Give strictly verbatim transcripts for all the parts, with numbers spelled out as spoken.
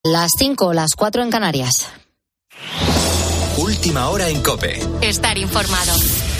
Las cinco, las cuatro en Canarias. Última hora en COPE. Estar informado.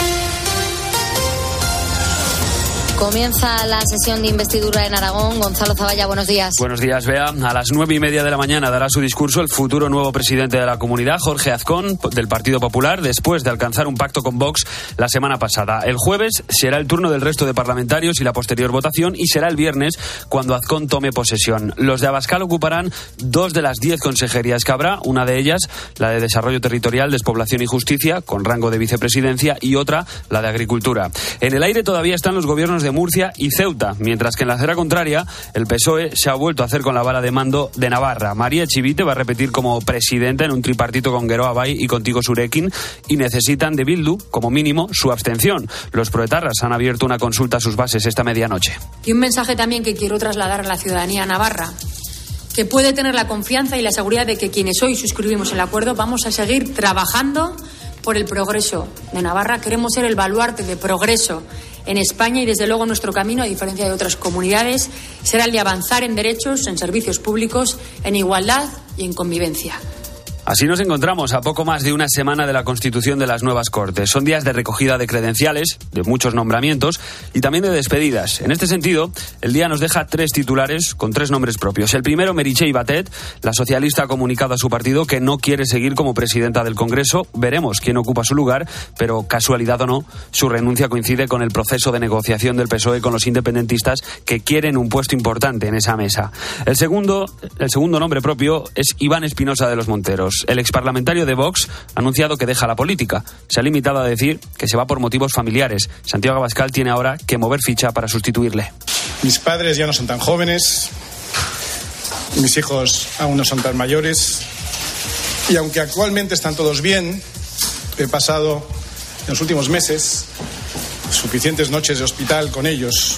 Comienza la sesión de investidura en Aragón. Gonzalo Zavalla, buenos días. Buenos días, Bea. A las nueve y media de la mañana dará su discurso el futuro nuevo presidente de la comunidad, Jorge Azcón, del Partido Popular, después de alcanzar un pacto con Vox la semana pasada. El jueves será el turno del resto de parlamentarios y la posterior votación, y será el viernes cuando Azcón tome posesión. Los de Abascal ocuparán dos de las diez consejerías que habrá, una de ellas la de Desarrollo Territorial, Despoblación y Justicia, con rango de vicepresidencia, y otra la de Agricultura. En el aire todavía están los gobiernos de Murcia y Ceuta, mientras que en la acera contraria el P S O E se ha vuelto a hacer con la vara de mando de Navarra. María Chivite va a repetir como presidenta en un tripartito con Geroa Bai y Contigo Surekin, y necesitan de Bildu, como mínimo, su abstención. Los proetarras han abierto una consulta a sus bases esta medianoche. Y un mensaje también que quiero trasladar a la ciudadanía navarra, que puede tener la confianza y la seguridad de que quienes hoy suscribimos el acuerdo vamos a seguir trabajando por el progreso de Navarra. Queremos ser el baluarte de progreso en España, y desde luego nuestro camino, a diferencia de otras comunidades, será el de avanzar en derechos, en servicios públicos, en igualdad y en convivencia. Así nos encontramos a poco más de una semana de la constitución de las nuevas Cortes. Son días de recogida de credenciales, de muchos nombramientos y también de despedidas. En este sentido, el día nos deja tres titulares con tres nombres propios. El primero, Meritxell Batet. La socialista ha comunicado a su partido que no quiere seguir como presidenta del Congreso. Veremos quién ocupa su lugar, pero casualidad o no, su renuncia coincide con el proceso de negociación del P S O E con los independentistas, que quieren un puesto importante en esa mesa. El segundo, el segundo nombre propio es Iván Espinosa de los Monteros. El exparlamentario de Vox ha anunciado que deja la política. Se ha limitado a decir que se va por motivos familiares. Santiago Abascal tiene ahora que mover ficha para sustituirle. Mis padres ya no son tan jóvenes, mis hijos aún no son tan mayores, y aunque actualmente están todos bien, he pasado en los últimos meses suficientes noches de hospital con ellos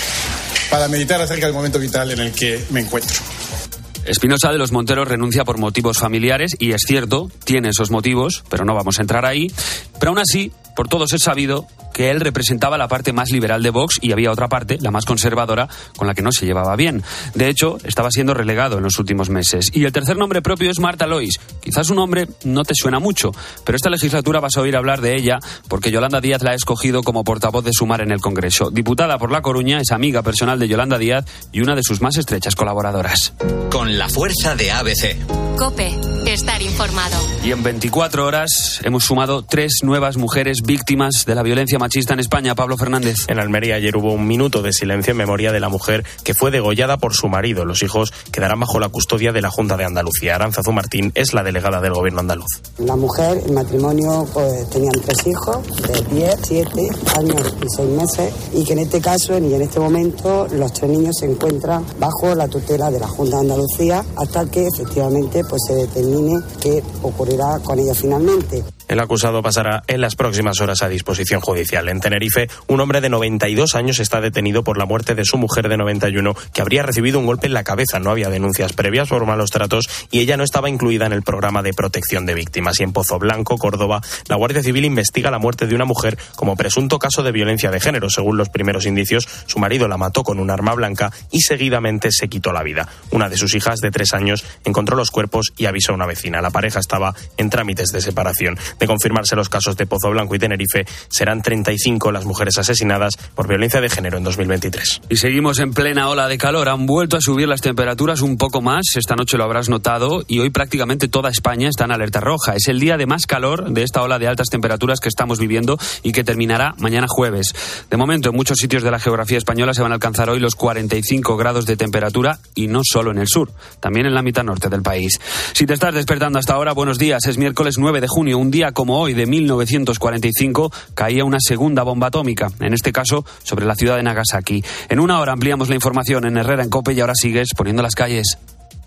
para meditar acerca del momento vital en el que me encuentro. Espinosa de los Monteros renuncia por motivos familiares, y es cierto, tiene esos motivos, pero no vamos a entrar ahí. Pero aún así, por todos es sabido que él representaba la parte más liberal de Vox, y había otra parte, la más conservadora, con la que no se llevaba bien. De hecho, estaba siendo relegado en los últimos meses. Y el tercer nombre propio es Marta Lois. Quizás su nombre no te suena mucho, pero esta legislatura vas a oír hablar de ella porque Yolanda Díaz la ha escogido como portavoz de Sumar en el Congreso. Diputada por La Coruña, es amiga personal de Yolanda Díaz y una de sus más estrechas colaboradoras. Con la fuerza de A B C. COPE, estar informado. Y en veinticuatro horas hemos sumado tres nuevas mujeres víctimas de la violencia machista en España. Pablo Fernández. En Almería ayer hubo un minuto de silencio en memoria de la mujer que fue degollada por su marido. Los hijos quedarán bajo la custodia de la Junta de Andalucía. Arantzazu Martín es la delegada del Gobierno andaluz. La mujer, el matrimonio, pues tenían tres hijos de diez, siete años y seis meses, y que en este caso y en este momento los tres niños se encuentran bajo la tutela de la Junta de Andalucía hasta que efectivamente pues se determine qué ocurrirá con ella finalmente. El acusado pasará en las próximas horas a disposición judicial. En Tenerife, un hombre de noventa y dos años está detenido por la muerte de su mujer de noventa y uno, que habría recibido un golpe en la cabeza. No había denuncias previas por malos tratos y ella no estaba incluida en el programa de protección de víctimas. Y en Pozoblanco, Córdoba, la Guardia Civil investiga la muerte de una mujer como presunto caso de violencia de género. Según los primeros indicios, su marido la mató con un arma blanca y seguidamente se quitó la vida. Una de sus hijas, de tres años, encontró los cuerpos y avisó a una vecina. La pareja estaba en trámites de separación. De confirmarse los casos de Pozoblanco y Tenerife, serán treinta y cinco las mujeres asesinadas por violencia de género en dos mil veintitrés. Y seguimos en plena ola de calor. Han vuelto a subir las temperaturas un poco más. Esta noche lo habrás notado, y hoy prácticamente toda España está en alerta roja. Es el día de más calor de esta ola de altas temperaturas que estamos viviendo y que terminará mañana jueves. De momento, en muchos sitios de la geografía española se van a alcanzar hoy los cuarenta y cinco grados de temperatura, y no solo en el sur, también en la mitad norte del país. Si te estás despertando hasta ahora, buenos días. Es miércoles nueve de junio, un día como hoy de mil novecientos cuarenta y cinco caía una segunda bomba atómica, en este caso sobre la ciudad de Nagasaki. En una hora ampliamos la información en Herrera en COPE, y ahora sigues poniendo las calles.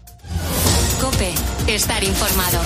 COPE, estar informado.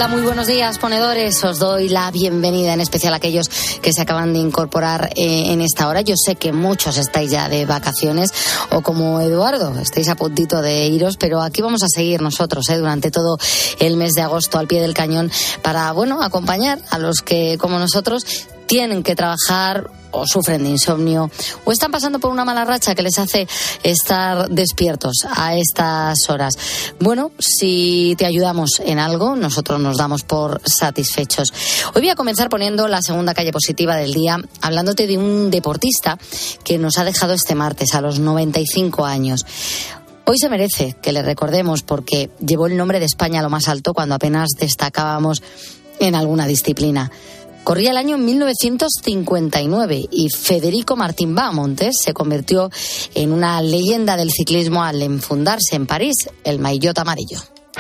Hola, muy buenos días, ponedores. Os doy la bienvenida, en especial a aquellos que se acaban de incorporar eh, en esta hora. Yo sé que muchos estáis ya de vacaciones o como Eduardo, estáis a puntito de iros, pero aquí vamos a seguir nosotros eh, durante todo el mes de agosto al pie del cañón para, bueno, acompañar a los que, como nosotros, tienen que trabajar o sufren de insomnio o están pasando por una mala racha que les hace estar despiertos a estas horas. Bueno, si te ayudamos en algo, nosotros nos damos por satisfechos. Hoy voy a comenzar poniendo la segunda calle positiva del día, hablándote de un deportista que nos ha dejado este martes a los noventa y cinco años. Hoy se merece que le recordemos porque llevó el nombre de España a lo más alto cuando apenas destacábamos en alguna disciplina. Corría el año mil novecientos cincuenta y nueve y Federico Martín Bahamontes se convirtió en una leyenda del ciclismo al enfundarse en París el maillot amarillo.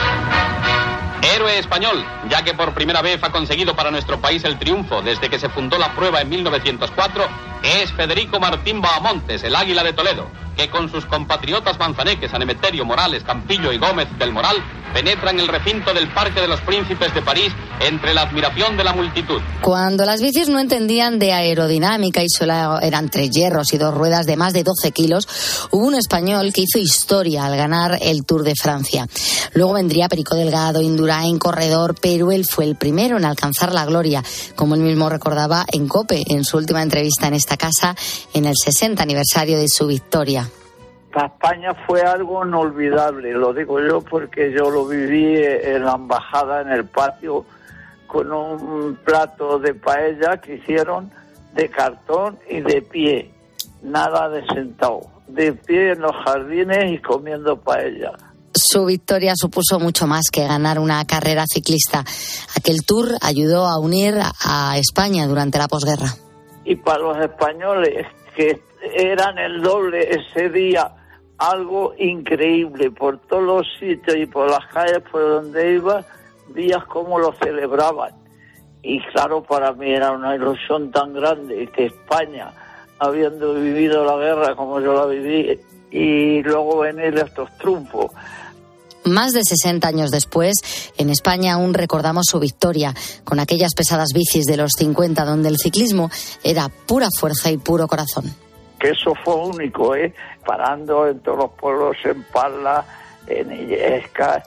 Héroe español, ya que por primera vez ha conseguido para nuestro país el triunfo desde que se fundó la prueba en mil novecientos cuatro, es Federico Martín Bahamontes, el Águila de Toledo, que con sus compatriotas manzaneques San Emeterio, Morales, Campillo y Gómez del Moral penetran el recinto del Parque de los Príncipes de París entre la admiración de la multitud. Cuando las bicis no entendían de aerodinámica y solo eran tres hierros y dos ruedas de más de doce kilos, hubo un español que hizo historia al ganar el Tour de Francia. Luego vendría Perico Delgado, Indurain, Corredor, pero él fue el primero en alcanzar la gloria, como él mismo recordaba en COPE, en su última entrevista en esta casa, en el sesenta aniversario de su victoria. Para España fue algo inolvidable, lo digo yo porque yo lo viví en la embajada, en el patio, con un plato de paella que hicieron de cartón y de pie, nada de sentado, de pie en los jardines y comiendo paella. Su victoria supuso mucho más que ganar una carrera ciclista. Aquel Tour ayudó a unir a España durante la posguerra. Y para los españoles, que eran el doble ese día, algo increíble, por todos los sitios y por las calles por donde iba, días como lo celebraban. Y claro, para mí era una ilusión tan grande que España, habiendo vivido la guerra como yo la viví, y luego venir estos triunfos. Más de sesenta años después, en España aún recordamos su victoria, con aquellas pesadas bicis de los cincuenta, donde el ciclismo era pura fuerza y puro corazón. Que eso fue único, ¿eh? Parando en todos los pueblos, en Parla, en Illescas,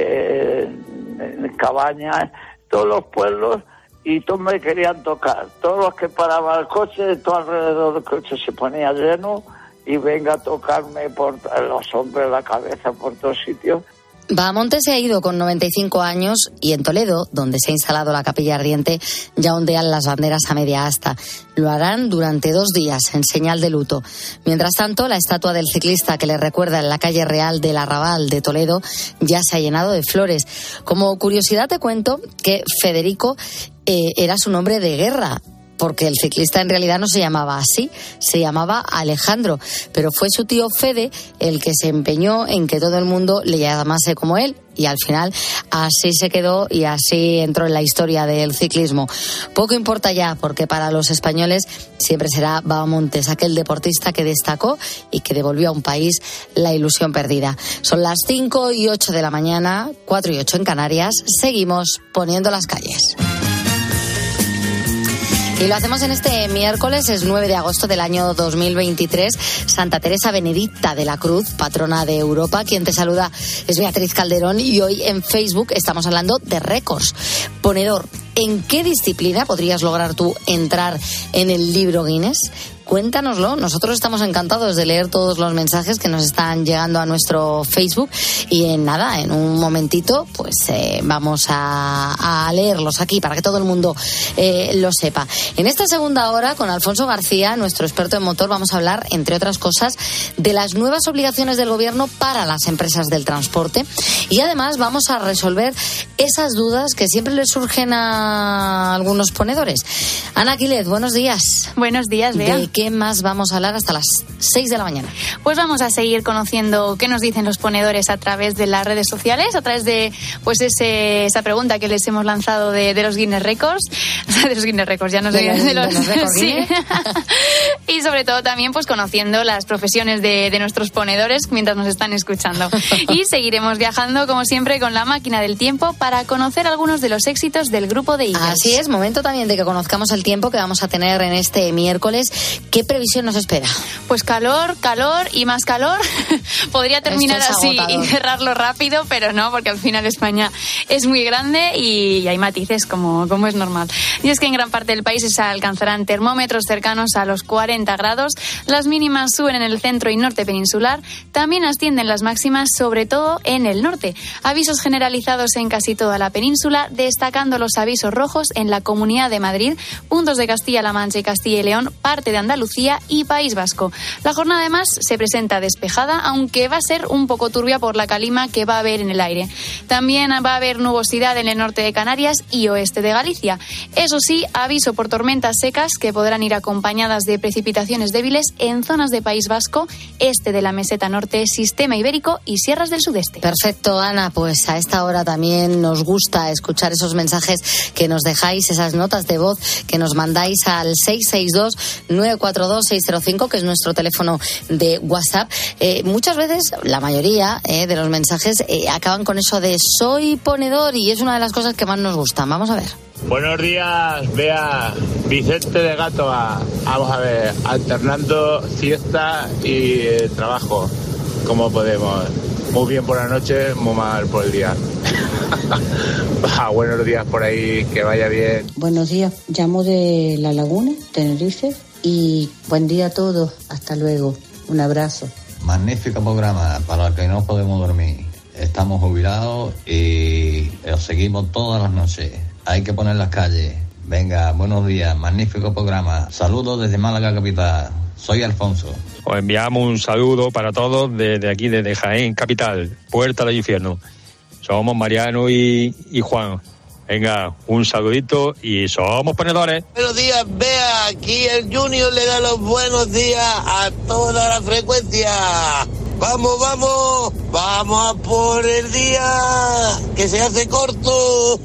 en, en Cabañas, todos los pueblos, y todos me querían tocar. Todos los que paraban el coche, todo alrededor del coche se ponía lleno, y venga a tocarme por los hombres, la cabeza, por todos sitios. Bahamontes se ha ido con noventa y cinco años y en Toledo, donde se ha instalado la capilla ardiente, ya ondean las banderas a media asta. Lo harán durante dos días, en señal de luto. Mientras tanto, la estatua del ciclista que le recuerda en la calle Real del Arrabal de Toledo ya se ha llenado de flores. Como curiosidad te cuento que Federico eh, era su nombre de guerra, porque el ciclista en realidad no se llamaba así, se llamaba Alejandro, pero fue su tío Fede el que se empeñó en que todo el mundo le llamase como él, y al final así se quedó y así entró en la historia del ciclismo. Poco importa ya, porque para los españoles siempre será Bahamontes, aquel deportista que destacó y que devolvió a un país la ilusión perdida. Son las cinco y ocho de la mañana, cuatro y ocho en Canarias, seguimos poniendo las calles. Y lo hacemos en este miércoles, es nueve de agosto del año dos mil veintitrés. Santa Teresa Benedicta de la Cruz, patrona de Europa. Quien te saluda es Beatriz Calderón y hoy en Facebook estamos hablando de récords. Ponedor, ¿en qué disciplina podrías lograr tú entrar en el libro Guinness? Cuéntanoslo, nosotros estamos encantados de leer todos los mensajes que nos están llegando a nuestro Facebook y en nada, en un momentito, pues eh, vamos a, a leerlos aquí para que todo el mundo eh, lo sepa. En esta segunda hora, con Alfonso García, nuestro experto en motor, vamos a hablar, entre otras cosas, de las nuevas obligaciones del gobierno para las empresas del transporte y además vamos a resolver esas dudas que siempre les surgen a algunos ponedores. Ana Quiles, buenos días. Buenos días, Bea. ¿De qué más vamos a hablar hasta las seis de la mañana? Pues vamos a seguir conociendo qué nos dicen los ponedores a través de las redes sociales, a través de pues ese, esa pregunta que les hemos lanzado de, de los Guinness Records, de los Guinness Records, ya no sé, de, de, de los, de los récords, sí. Y sobre todo también pues conociendo las profesiones de, de nuestros ponedores mientras nos están escuchando. Y seguiremos viajando como siempre con la máquina del tiempo para conocer algunos de los éxitos del grupo de Eagles. Así es, momento también de que conozcamos el tiempo que vamos a tener en este miércoles. ¿Qué previsión nos espera? Pues calor, calor y más calor. Podría terminar así agotador. Y cerrarlo rápido, pero no, porque al final España es muy grande y hay matices como, como es normal. Y es que en gran parte del país se alcanzarán termómetros cercanos a los cuarenta grados, las mínimas suben en el centro y norte peninsular, también ascienden las máximas, sobre todo en el norte. Avisos generalizados en casi toda la península, destacando los avisos rojos en la Comunidad de Madrid, puntos de Castilla-La Mancha y Castilla y León, parte de Andalucía y País Vasco. La jornada además se presenta despejada, aunque va a ser un poco turbia por la calima que va a haber en el aire. También va a haber nubosidad en el norte de Canarias y oeste de Galicia. Eso sí, aviso por tormentas secas que podrán ir acompañadas de precipitaciones débiles en zonas de País Vasco, este de la meseta norte, sistema ibérico y sierras del sudeste. Perfecto, Ana, pues a esta hora también nos gusta escuchar esos mensajes que nos dejáis, esas notas de voz que nos mandáis al seis seis dos, nueve cuatro dos, seis cero cinco, que es nuestro teléfono de WhatsApp. Eh, muchas veces, la mayoría eh, de los mensajes eh, acaban con eso de soy ponedor, y es una de las cosas que más nos gustan. Vamos a ver. Buenos días, Bea, Vicente de Gatoa. Vamos a ver, alternando siesta y eh, trabajo, como podemos. Muy bien por la noche, muy mal por el día. Ah, buenos días por ahí, que vaya bien. Buenos días, llamo de La Laguna, Tenerife, y buen día a todos. Hasta luego, un abrazo. Magnífico programa para el que no podemos dormir. Estamos jubilados y lo seguimos todas las noches. Hay que poner las calles. Venga, buenos días, magnífico programa. Saludos desde Málaga capital. Soy Alfonso. Os enviamos un saludo para todos desde aquí, desde Jaén capital, Puerta del Infierno. Somos Mariano y, y Juan. Venga, un saludito y somos ponedores. Buenos días, Bea. Aquí el Junior le da los buenos días a toda la frecuencia. Vamos, vamos, vamos a por el día, que se hace corto.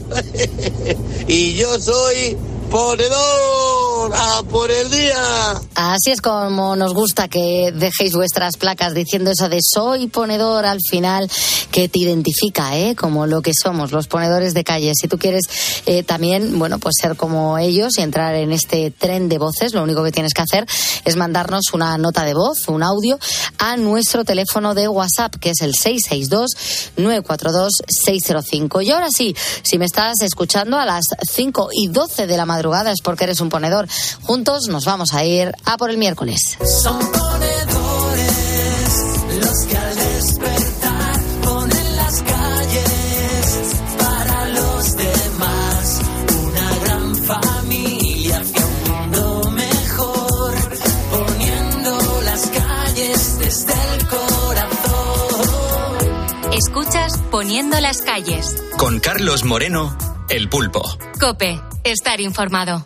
Y yo soy ponedor, a por el día. Así es como nos gusta que dejéis vuestras placas diciendo eso de soy ponedor al final, que te identifica, ¿eh? Como lo que somos, los ponedores de calle. Si tú quieres eh, también, bueno, pues ser como ellos y entrar en este tren de voces, lo único que tienes que hacer es mandarnos una nota de voz, un audio, a nuestro teléfono de WhatsApp, que es el seis seis dos, nueve cuatro dos, seis cero cinco. Y ahora sí, si me estás escuchando a las cinco y doce de la madrugada es porque eres un ponedor. Juntos nos vamos a ir a por el miércoles. Son ponedores los que al despertar ponen las calles para los demás. Una gran familia hacia un mundo mejor, poniendo las calles desde el corazón. Escuchas Poniendo las calles. Con Carlos Moreno, El Pulpo. COPE. Estar informado.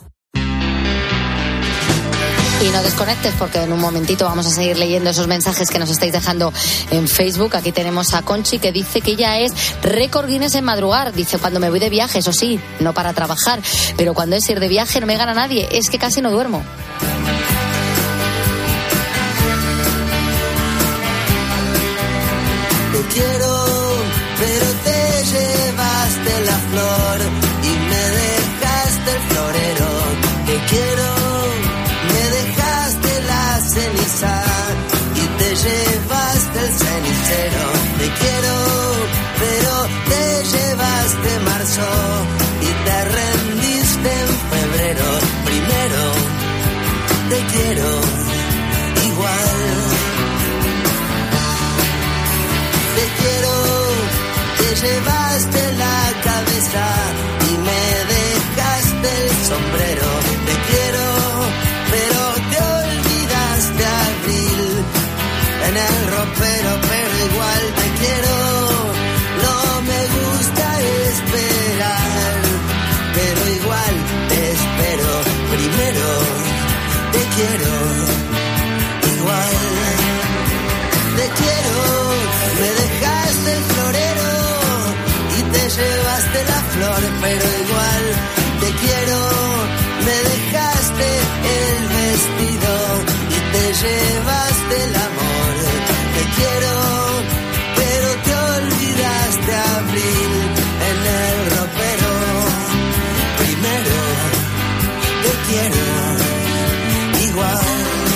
Y no desconectes, porque en un momentito vamos a seguir leyendo esos mensajes que nos estáis dejando en Facebook. Aquí tenemos a Conchi, que dice que ella es récord Guinness en madrugar. Dice, cuando me voy de viaje, eso sí, no para trabajar, pero cuando es ir de viaje no me gana nadie, es que casi no duermo. Te quiero, pero te llevaste la flor y me dejaste el florero. Te quiero, me dejaste la ceniza y te llevaste el cenicero. Te quiero, pero te llevaste marzo y te rendiste en febrero. Primero, te quiero igual. Te quiero, te llevaste la cabeza y me dejaste el sombrero. Te quiero, pero te olvidaste abril en el ropero, pero igual te quiero. No me gusta esperar, pero igual te espero. Primero, te quiero. color, pero igual te quiero. Me dejaste el vestido y te llevaste el amor. Te quiero, pero te olvidaste abril en el ropero. Primero te quiero igual.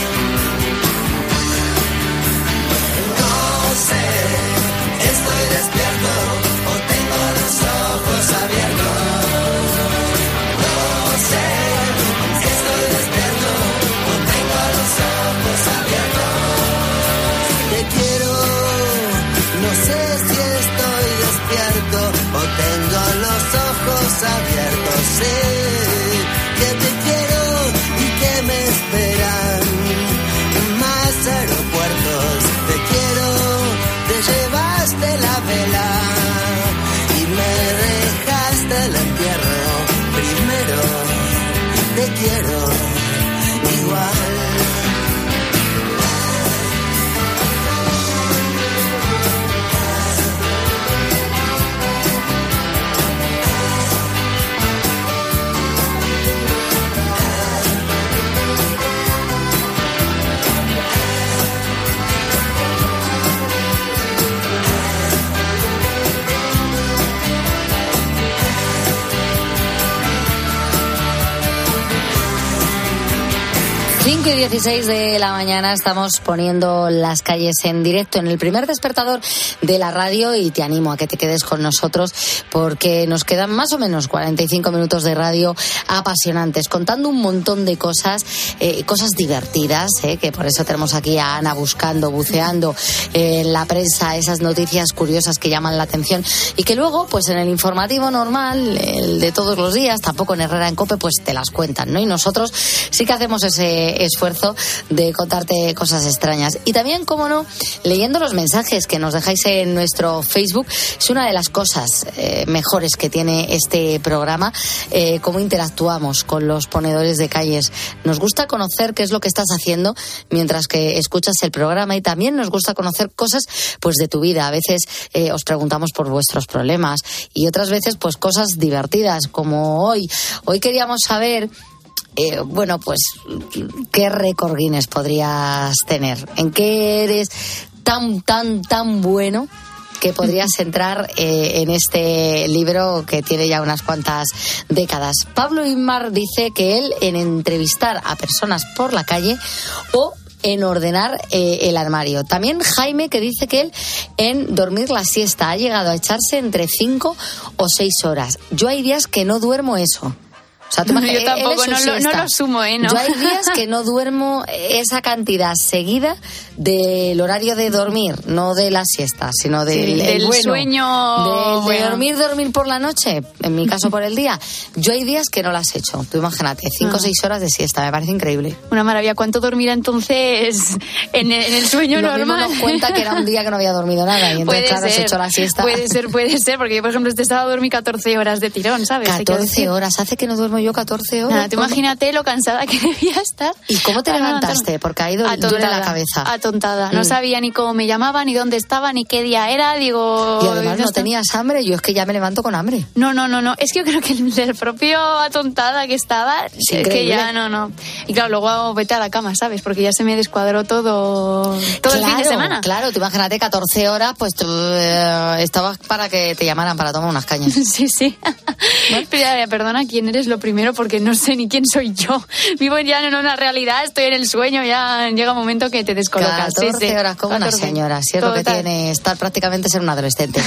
No sé, estoy despierto o tengo los ojos abiertos. No sé, estoy despierto o tengo los ojos abiertos. Te quiero, no sé si estoy despierto o tengo los ojos abiertos. Sé que te quiero y que me esperan más aeropuertos. Te quiero, te llevaste la vela y me dejaste el entierro. Primero te quiero igual. cinco y dieciséis de la mañana estamos poniendo las calles en directo en el primer despertador de la radio y te animo a que te quedes con nosotros porque nos quedan más o menos cuarenta y cinco minutos de radio apasionantes, contando un montón de cosas, eh, cosas divertidas, eh, que por eso tenemos aquí a Ana buscando, buceando eh, en la prensa esas noticias curiosas que llaman la atención y que luego, pues en el informativo normal, el de todos los días, tampoco en Herrera en COPE, pues te las cuentan, ¿no? Y nosotros sí que hacemos ese esfuerzo de contarte cosas extrañas. Y también, como no, leyendo los mensajes que nos dejáis en nuestro Facebook, es una de las cosas eh, mejores que tiene este programa, eh, cómo interactuamos con los ponedores de calles. Nos gusta conocer qué es lo que estás haciendo mientras que escuchas el programa y también nos gusta conocer cosas pues de tu vida. A veces eh, os preguntamos por vuestros problemas y otras veces pues cosas divertidas, como hoy. Hoy queríamos saber Eh, bueno, pues, ¿qué récord Guinness podrías tener? ¿En qué eres tan, tan, tan bueno que podrías entrar eh, en este libro que tiene ya unas cuantas décadas? Pablo Inmar dice que él, en entrevistar a personas por la calle o en ordenar eh, el armario. También Jaime, que dice que él en dormir la siesta ha llegado a echarse entre cinco o seis horas. Yo hay días que no duermo eso. O sea, tú no, yo tampoco, no lo, no lo sumo, ¿eh? No. Yo hay días que no duermo esa cantidad seguida del horario de dormir, no de la siesta, sino del, sí, del bueno, sueño. Del, bueno. De dormir, dormir por la noche, en mi caso por el día. Yo hay días que no las he hecho. Tú imagínate, cinco o ah. seis horas de siesta, me parece increíble. Una maravilla. ¿Cuánto dormirá entonces en el, en el sueño Lo normal? Lo mismo nos cuenta que era un día que no había dormido nada y entonces, claro, has hecho la siesta. Puede ser, puede ser, porque yo, por ejemplo, este sábado dormí catorce horas de tirón, ¿sabes? catorce horas, hace que no duermo yo catorce horas. Nada, tú imagínate lo cansada que debía estar. ¿Y cómo te levantaste? Porque ha ido duele la cabeza. Atontada. No mm. sabía ni cómo me llamaba, ni dónde estaba, ni qué día era. Digo. Y además no, no tenías hambre. Yo es que ya me levanto con hambre. No, no, no, no. Es que yo creo que el, el propio atontada que estaba, es que ya no, no. Y claro, luego vete a la cama, ¿sabes? Porque ya se me descuadró todo, todo claro, el fin de semana. Claro, tú imagínate catorce horas, pues tú eh, estabas para que te llamaran para tomar unas cañas. Sí, sí. ¿No? Pero, perdona, ¿quién eres lo primero? Porque no sé ni quién soy yo. Vivo ya en una realidad, estoy en el sueño, ya llega un momento que te descolocas. catorce sí, sí. horas como catorce. Una señora, si es lo que tiene estar prácticamente ser un adolescente.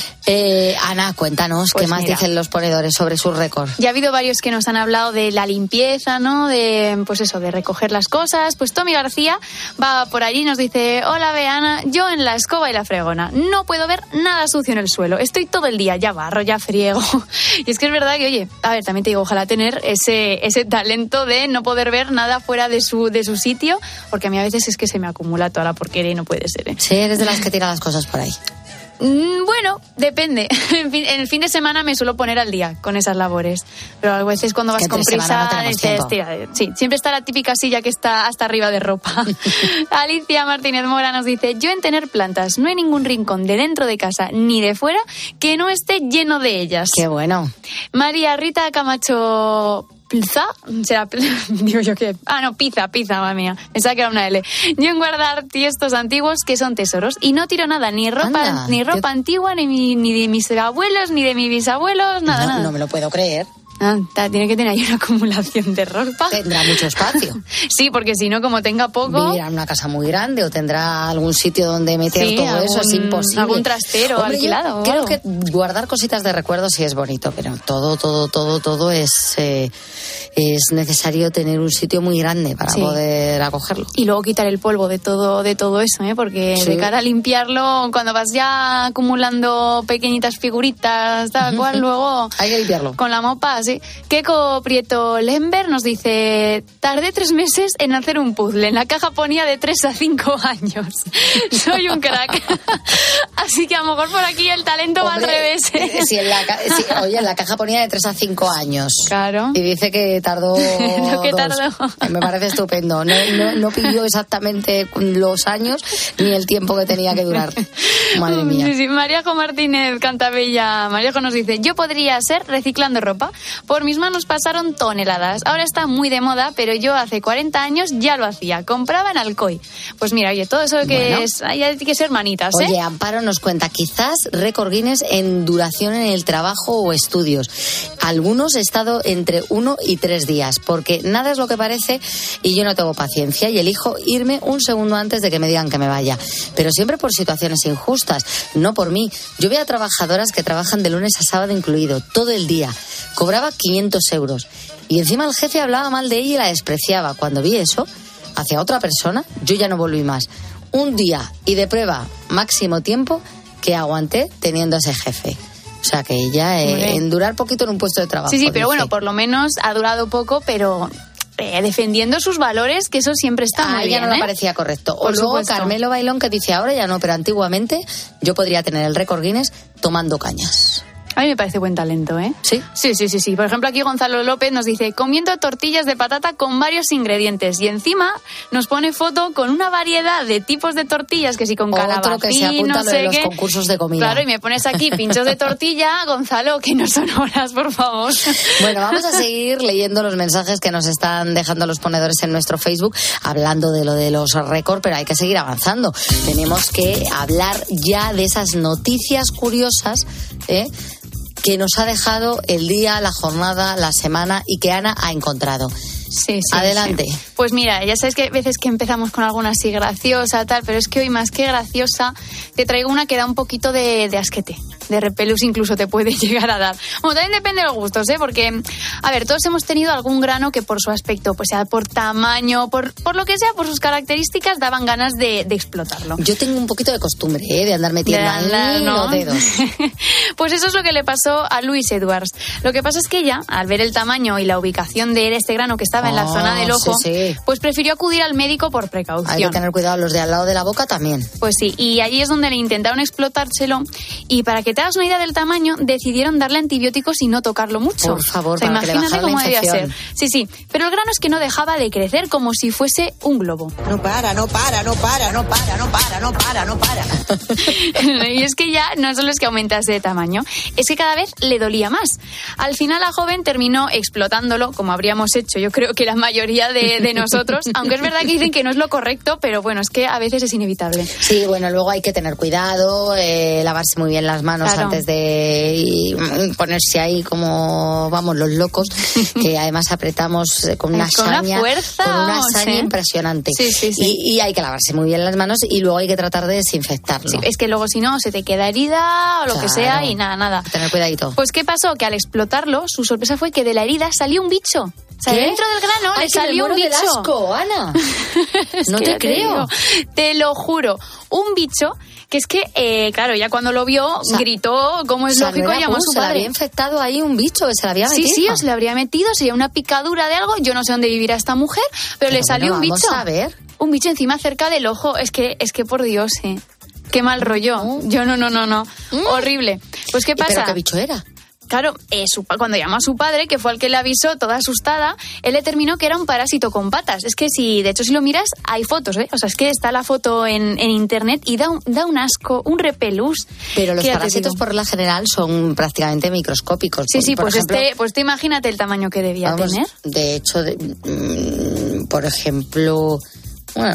eh, Ana, cuéntanos, pues ¿qué más mira, dicen los ponedores sobre su récord? Ya ha habido varios que nos han hablado de la limpieza, ¿no? De, pues eso, de recoger las cosas. Pues Tommy García va por allí y nos dice: hola, Ana, yo en la escoba y la fregona no puedo ver nada sucio en el suelo. Estoy todo el día, ya barro, ya friego. Y es que es verdad que, oye, a ver, también te digo, ojalá tener ese, ese talento de no poder ver nada fuera de su, de su sitio, porque a mí a veces es que se me acumula toda la porquería y no puede ser, ¿eh? Sí, eres de las que tira las cosas por ahí. Mm, bueno, depende. En, fin, en el fin de semana me suelo poner al día con esas labores. Pero a veces cuando vas con prisa, no dices, tira, sí, siempre está la típica silla que está hasta arriba de ropa. Alicia Martínez Mora nos dice, yo en tener plantas no hay ningún rincón de dentro de casa ni de fuera que no esté lleno de ellas. Qué bueno. María Rita Camacho... ¿Pizza? Será, digo yo que... Ah, no, pizza, pizza, madre mía. Pensaba que era una L. Yo en guardar tiestos antiguos que son tesoros y no tiro nada, ni ropa Anda, ni ropa ¿qué? antigua, ni, mi, ni de mis abuelos, ni de mis bisabuelos, nada, no, nada. No me lo puedo creer. Ah, tiene que tener ahí una acumulación de ropa. Tendrá mucho espacio. Sí, porque si no, como tenga poco... Vivirá en una casa muy grande o tendrá algún sitio donde meter sí, todo algún, eso, es imposible. Algún trastero Hombre, alquilado. Creo o que guardar cositas de recuerdo sí es bonito, pero todo, todo, todo, todo es, eh, es necesario tener un sitio muy grande para sí. poder acogerlo. Y luego quitar el polvo de todo, de todo eso, ¿eh? Porque sí. de cara a limpiarlo, cuando vas ya acumulando pequeñitas figuritas, tal cual, luego... Hay que limpiarlo. Con la mopa, sí. Keiko Prieto Lember nos dice, tardé tres meses en hacer un puzzle. En la caja ponía de tres a cinco años. Soy un crack. Así que a lo mejor por aquí el talento Hombre, va al revés. ¿eh? Si en la, si, oye, en la caja ponía de tres a cinco años. Claro. Y dice que tardó Lo que dos. tardó. Me parece estupendo. No, no, no pidió exactamente los años ni el tiempo que tenía que durar. Madre mía. Sí, sí. Maríajo Martínez Cantabella. Maríajo nos dice, yo podría ser reciclando ropa. Por mis manos pasaron toneladas. Ahora está muy de moda, pero yo hace cuarenta años ya lo hacía. Compraba en Alcoy. Pues mira, oye, todo eso que bueno. es, hay que ser manitas, ¿eh? Oye, Amparo nos cuenta, quizás récord Guinness en duración en el trabajo o estudios. Algunos he estado entre uno y tres días, porque nada es lo que parece y yo no tengo paciencia y elijo irme un segundo antes de que me digan que me vaya. Pero siempre por situaciones injustas, no por mí. Yo veo a trabajadoras que trabajan de lunes a sábado incluido, todo el día. Cobraba quinientos euros. Y encima el jefe hablaba mal de ella y la despreciaba. Cuando vi eso, hacia otra persona, yo ya no volví más. Un día y de prueba, máximo tiempo, que aguanté teniendo a ese jefe. O sea que ella, eh, en durar poquito en un puesto de trabajo. Sí, sí, pero dice. bueno, por lo menos ha durado poco, pero... Eh, defendiendo sus valores, que eso siempre está ah, muy bien, ya no ¿eh? me parecía correcto. O Por luego supuesto. Carmelo Bailón, que dice ahora ya no, pero antiguamente yo podría tener el récord Guinness tomando cañas. A mí me parece buen talento, ¿eh? ¿Sí? Sí, sí, sí, sí. Por ejemplo, aquí Gonzalo López nos dice, comiendo tortillas de patata con varios ingredientes. Y encima nos pone foto con una variedad de tipos de tortillas, que sí, con calabacín, Otro que se apunta no a lo sé de los qué. concursos de comida. Claro, y me pones aquí pinchos de tortilla, Gonzalo, que no son horas, por favor. Bueno, vamos a seguir leyendo los mensajes que nos están dejando los ponedores en nuestro Facebook, hablando de lo de los récords, pero hay que seguir avanzando. Tenemos que hablar ya de esas noticias curiosas, ¿eh?, que nos ha dejado el día, la jornada, la semana y que Ana ha encontrado. Sí, sí. Adelante. Sí. Pues mira, ya sabes que hay veces que empezamos con alguna así graciosa, tal, pero es que hoy más que graciosa te traigo una que da un poquito de, de asquete. De repelús incluso te puede llegar a dar. Bueno, también depende de los gustos, ¿eh? Porque, a ver, todos hemos tenido algún grano que por su aspecto, pues sea por tamaño, por, por lo que sea, por sus características, daban ganas de, de explotarlo. Yo tengo un poquito de costumbre, ¿eh?, de andar metiendo ahí la, ¿no? los dedos. Pues eso es lo que le pasó a Louise Edwards. Lo que pasa es que ella, al ver el tamaño y la ubicación de este grano que estaba oh, en la zona del ojo, sí, sí. pues prefirió acudir al médico por precaución. Hay que tener cuidado, los de al lado de la boca también. Pues sí, y allí es donde le intentaron explotárselo, y para que te hagas una idea del tamaño, decidieron darle antibióticos y no tocarlo mucho. Por favor, o sea, para imagínate que le cómo la debía infección. ser. Sí, sí, pero el grano es que no dejaba de crecer como si fuese un globo. No para, no para, no para, no para, no para, no para, no para. Y es que ya no solo es que aumentase de tamaño, es que cada vez le dolía más. Al final la joven terminó explotándolo, como habríamos hecho yo creo que la mayoría de, de nosotros, aunque es verdad que dicen que no es lo correcto, pero bueno, es que a veces es inevitable. Sí, bueno, luego hay que tener cuidado, eh, lavarse muy bien las manos claro. antes de y ponerse ahí como vamos los locos, que además apretamos con una con saña, una fuerza, con una saña ¿sí? impresionante. Sí, sí, sí. Y, y hay que lavarse muy bien las manos y luego hay que tratar de desinfectarlo. Sí, es que luego si no se te queda herida o lo claro. que sea y nada, nada. Tener cuidadito. Pues ¿qué pasó? Que al explotarlo, su sorpresa fue que de la herida salió un bicho. O sea, ¿qué? dentro del grano Ay, le salió un bicho. Del asco, Ana. No te creo. Te, te lo juro. Un bicho que es que, eh, claro, ya cuando lo vio, o sea, gritó, como es o sea, lógico, no llamó a su se padre. Le había infectado ahí un bicho, se le había metido. Sí, sí, o se le habría metido, sería una picadura de algo. Yo no sé dónde vivirá esta mujer, pero, pero le salió bueno, un vamos bicho. A ver. Un bicho encima cerca del ojo. Es que, es que por Dios, eh. Qué mal rollo. Mm. Yo no, no, no, no. Mm. Horrible. Pues ¿qué pasa? ¿Pero qué bicho era? Claro, eh, su, cuando llamó a su padre, que fue el que le avisó, toda asustada, él determinó que era un parásito con patas. Es que si, de hecho, si lo miras, hay fotos, ¿eh? O sea, es que está la foto en, en internet y da un, da un asco, un repelús. Pero los parásitos, por regla general, son prácticamente microscópicos. Sí, por, sí, por pues, ejemplo, este, pues te imagínate el tamaño que debía vamos, tener. De hecho, de, mmm, por ejemplo, bueno,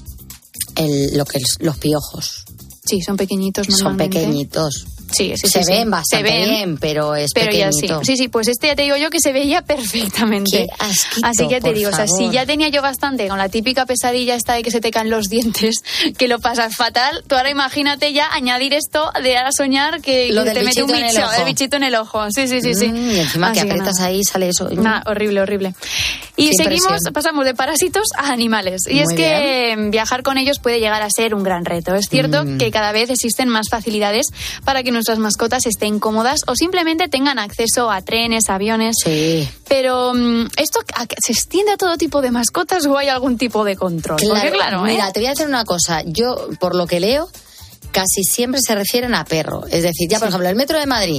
el, lo que es, los piojos. Sí, son pequeñitos normalmente. Son pequeñitos. Sí, sí, se sí, ven sí. bastante se ven, bien, pero es pero pequeñito. Ya sí. sí, sí, pues este ya te digo yo que se veía perfectamente. Qué asquito, Así que te digo, favor. o sea, si ya tenía yo bastante con la típica pesadilla esta de que se te caen los dientes, que lo pasas fatal, tú ahora imagínate ya añadir esto de ahora soñar que, lo que del te mete un bicho, el, el bichito en el ojo. Sí, sí, sí, sí. Mm, y encima Así que aprietas que ahí sale eso. Nah, horrible, horrible. Y Qué seguimos, impresión. pasamos de parásitos a animales. Y Muy es que bien. viajar con ellos puede llegar a ser un gran reto. Es cierto Mm. que cada vez existen más facilidades para que nuestras mascotas estén cómodas o simplemente tengan acceso a trenes, aviones. Sí. Pero ¿esto se extiende a todo tipo de mascotas o hay algún tipo de control? Claro, Porque, claro, mira, ¿eh? te voy a decir una cosa. Yo, por lo que leo, casi siempre se refieren a perro. Es decir, ya por Sí. ejemplo, el Metro de Madrid,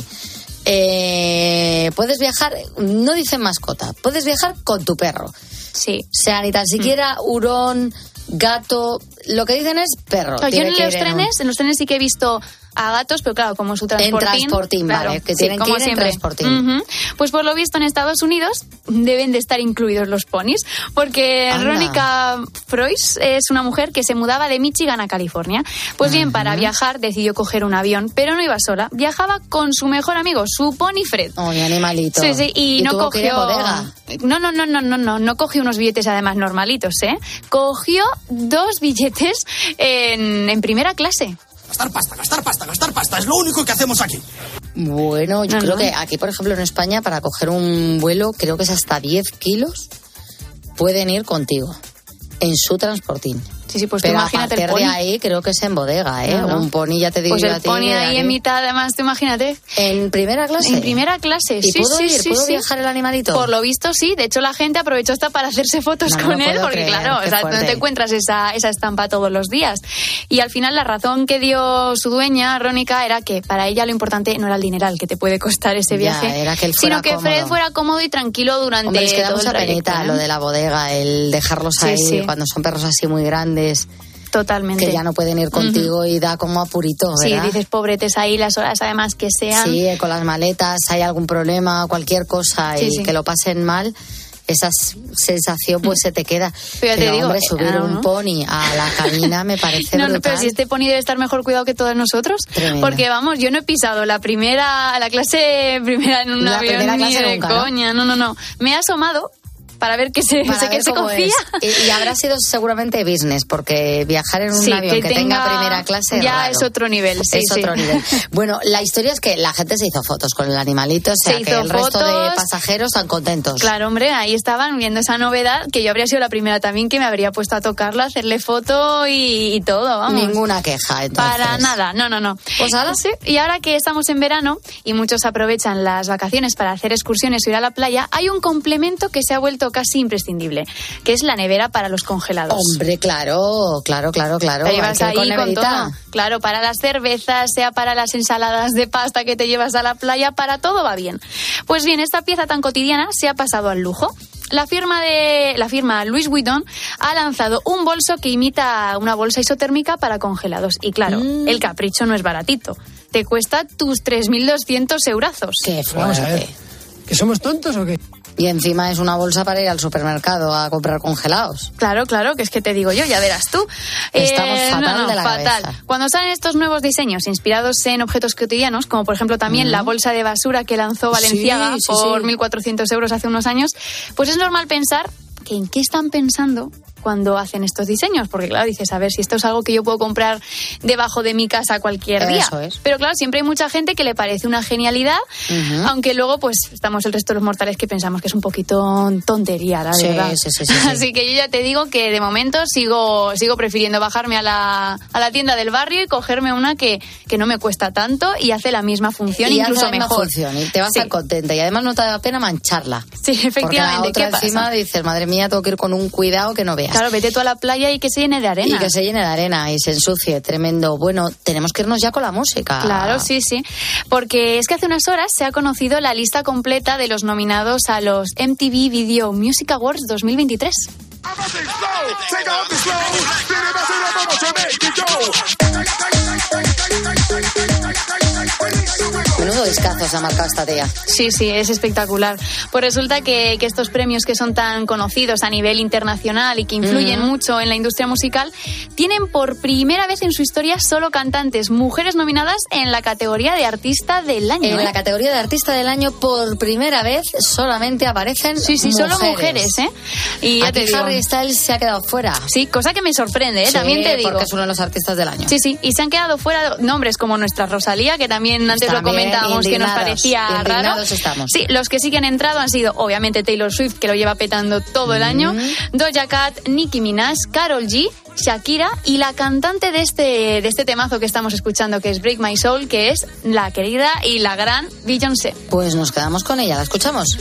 eh, puedes viajar, no dicen mascota, puedes viajar con tu perro. Sí. O sea, ni tan siquiera hurón, gato, lo que dicen es perro. No, yo Tiene en que los ir en un- trenes, en los trenes sí que he visto a gatos, pero claro, como su transportín. En transportín, claro, vale, que sí, tienen que como ir en siempre. transportín. Ujú. Pues por lo visto en Estados Unidos deben de estar incluidos los ponis, porque Anda. Rónica Frois es una mujer que se mudaba de Michigan a California. Pues bien, para viajar decidió coger un avión, pero no iba sola, viajaba con su mejor amigo, su pony Fred. Oh, mi animalito. Sí, sí, y, ¿Y no tuvo que ir en cogió. bodega? No, no, no, no, no, no, no cogió unos billetes además normalitos, ¿eh? Cogió dos billetes en, en primera clase. Gastar pasta, gastar pasta, gastar pasta. Es lo único que hacemos aquí. Bueno, yo No, creo no. que aquí, por ejemplo, en España, para coger un vuelo, creo que es hasta diez kilos, pueden ir contigo en su transportín. Sí, sí, pues tú Pero a imagínate el partir pony. de ahí creo que es en bodega, ¿eh? No, no. Un pony, ya te digo Pues yo el a ti, pony que ahí aquí- en mitad, además, tú imagínate. ¿En primera clase? En primera clase, ¿Y sí, pudo sí, ir? sí, ¿Pudo sí. viajar el animalito? Por lo visto, sí. De hecho, la gente aprovechó hasta para hacerse fotos No me con lo él, puedo porque creer, claro, qué o sea, no fuerte. te encuentras esa, esa estampa todos los días. Y al final, la razón que dio su dueña, Rónica, era que para ella lo importante no era el dineral que te puede costar ese Ya, viaje, era que él fuera sino que Fred cómodo. fuera cómodo y tranquilo durante Hombre, es que da todo mucha el trayecto, penita ¿eh? lo de la bodega, el dejarlos Sí, ahí sí. cuando son perros así muy grandes, Totalmente. que ya no pueden ir contigo y da como apurito, Sí, ¿verdad? dices, pobretes ahí las horas además que sean. Sí, con las maletas, hay algún problema, cualquier cosa Sí, y sí. que lo pasen mal, esa s- sensación pues se te queda. Pero ya te digo, hombre, eh, subir ah, un ¿no? pony a la cabina me parece No, no, brutal. pero si este pony debe estar mejor cuidado que todos nosotros. Tremendo. Porque vamos, yo no he pisado la primera, la clase primera en un La avión primera ni clase de nunca, ¿no? coña. ¿no? no, no, Me he asomado para ver qué se, Para sé ver qué se cómo cocía. es. Y, y habrá sido seguramente business, porque viajar en un Sí, avión que, tenga, primera clase ya raro. es otro nivel. Sí, es sí. otro nivel. Bueno, la historia es que la gente se hizo fotos con el animalito, o sea Se que hizo el resto de fotos. pasajeros están contentos. Claro, hombre, ahí estaban viendo esa novedad, que yo habría sido la primera también que me habría puesto a tocarla, hacerle foto y, y todo, vamos. Ninguna queja, entonces. Para nada, no, no, no. Pues ahora sí. Y ahora que estamos en verano y muchos aprovechan las vacaciones para hacer excursiones o ir a la playa, hay un complemento que se ha vuelto casi imprescindible, que es la nevera para los congelados. Hombre, claro, claro, claro, claro. Te llevas Hay que ir ahí con neverita. todo. Claro, para las cervezas, sea para las ensaladas de pasta que te llevas a la playa, para todo va bien. Pues bien, esta pieza tan cotidiana se ha pasado al lujo. La firma de la firma Louis Vuitton ha lanzado un bolso que imita una bolsa isotérmica para congelados. Y claro, Mm. el capricho no es baratito. Te cuesta tus tres mil doscientos eurazos. Qué Vamos a ver. fuerte. ¿Que somos tontos o qué? Y encima es una bolsa para ir al supermercado a comprar congelados. Claro, claro, que es que te digo yo, ya verás tú. Estamos fatal no, no, de la fatal. cabeza. Cuando salen estos nuevos diseños inspirados en objetos cotidianos, como por ejemplo también la bolsa de basura que lanzó Valenciaga Sí, sí, por sí. mil cuatrocientos euros hace unos años, pues es normal pensar que en qué están pensando cuando hacen estos diseños, porque claro, dices, a ver, si esto es algo que yo puedo comprar debajo de mi casa cualquier día. Eso es. Pero claro, siempre hay mucha gente que le parece una genialidad, Ujú. aunque luego pues estamos el resto de los mortales que pensamos que es un poquito tontería, la Sí, verdad. sí, sí, sí, sí. Así que yo ya te digo que de momento sigo sigo prefiriendo bajarme a la, a la tienda del barrio y cogerme una que, que no me cuesta tanto y hace la misma función, y incluso hace la misma mejor. función, y te vas Sí. a estar contenta. Y además no te da pena mancharla. Sí, efectivamente. Porque la otra ¿Qué pasa? encima dices, madre mía, tengo que ir con un cuidado que no veas. Claro, vete tú a la playa y que se llene de arena. Y que se llene de arena y se ensucie, tremendo. Bueno, tenemos que irnos ya con la música. Claro, sí, sí. Porque es que hace unas horas se ha conocido la lista completa de los nominados a los M T V Video Music Awards dos mil veintitrés. Menudo discazo se ha marcado esta tía. Sí, sí, es espectacular. Pues resulta que, que estos premios que son tan conocidos a nivel internacional y que influyen uh-huh. mucho en la industria musical, tienen por primera vez en su historia solo cantantes mujeres nominadas en la categoría de artista del año. En ¿eh? la categoría de artista del año por primera vez solamente aparecen Sí, sí, mujeres. solo mujeres, ¿eh? Y ya Aquí te digo. Harry Styles se ha quedado fuera. Sí, cosa que me sorprende, ¿eh? Sí, También te digo. porque es uno de los artistas del año. Sí, sí, y se han quedado fuera nombres como nuestra Rosalía, que también antes También lo comentábamos que nos parecía raro. Estamos. Sí, los que sí que han entrado han sido obviamente Taylor Swift, que lo lleva petando todo el año, mm. Doja Cat, Nicki Minaj, Karol G, Shakira y la cantante de este, de este temazo que estamos escuchando, que es Break My Soul, que es la querida y la gran Beyoncé. Pues nos quedamos con ella, la escuchamos.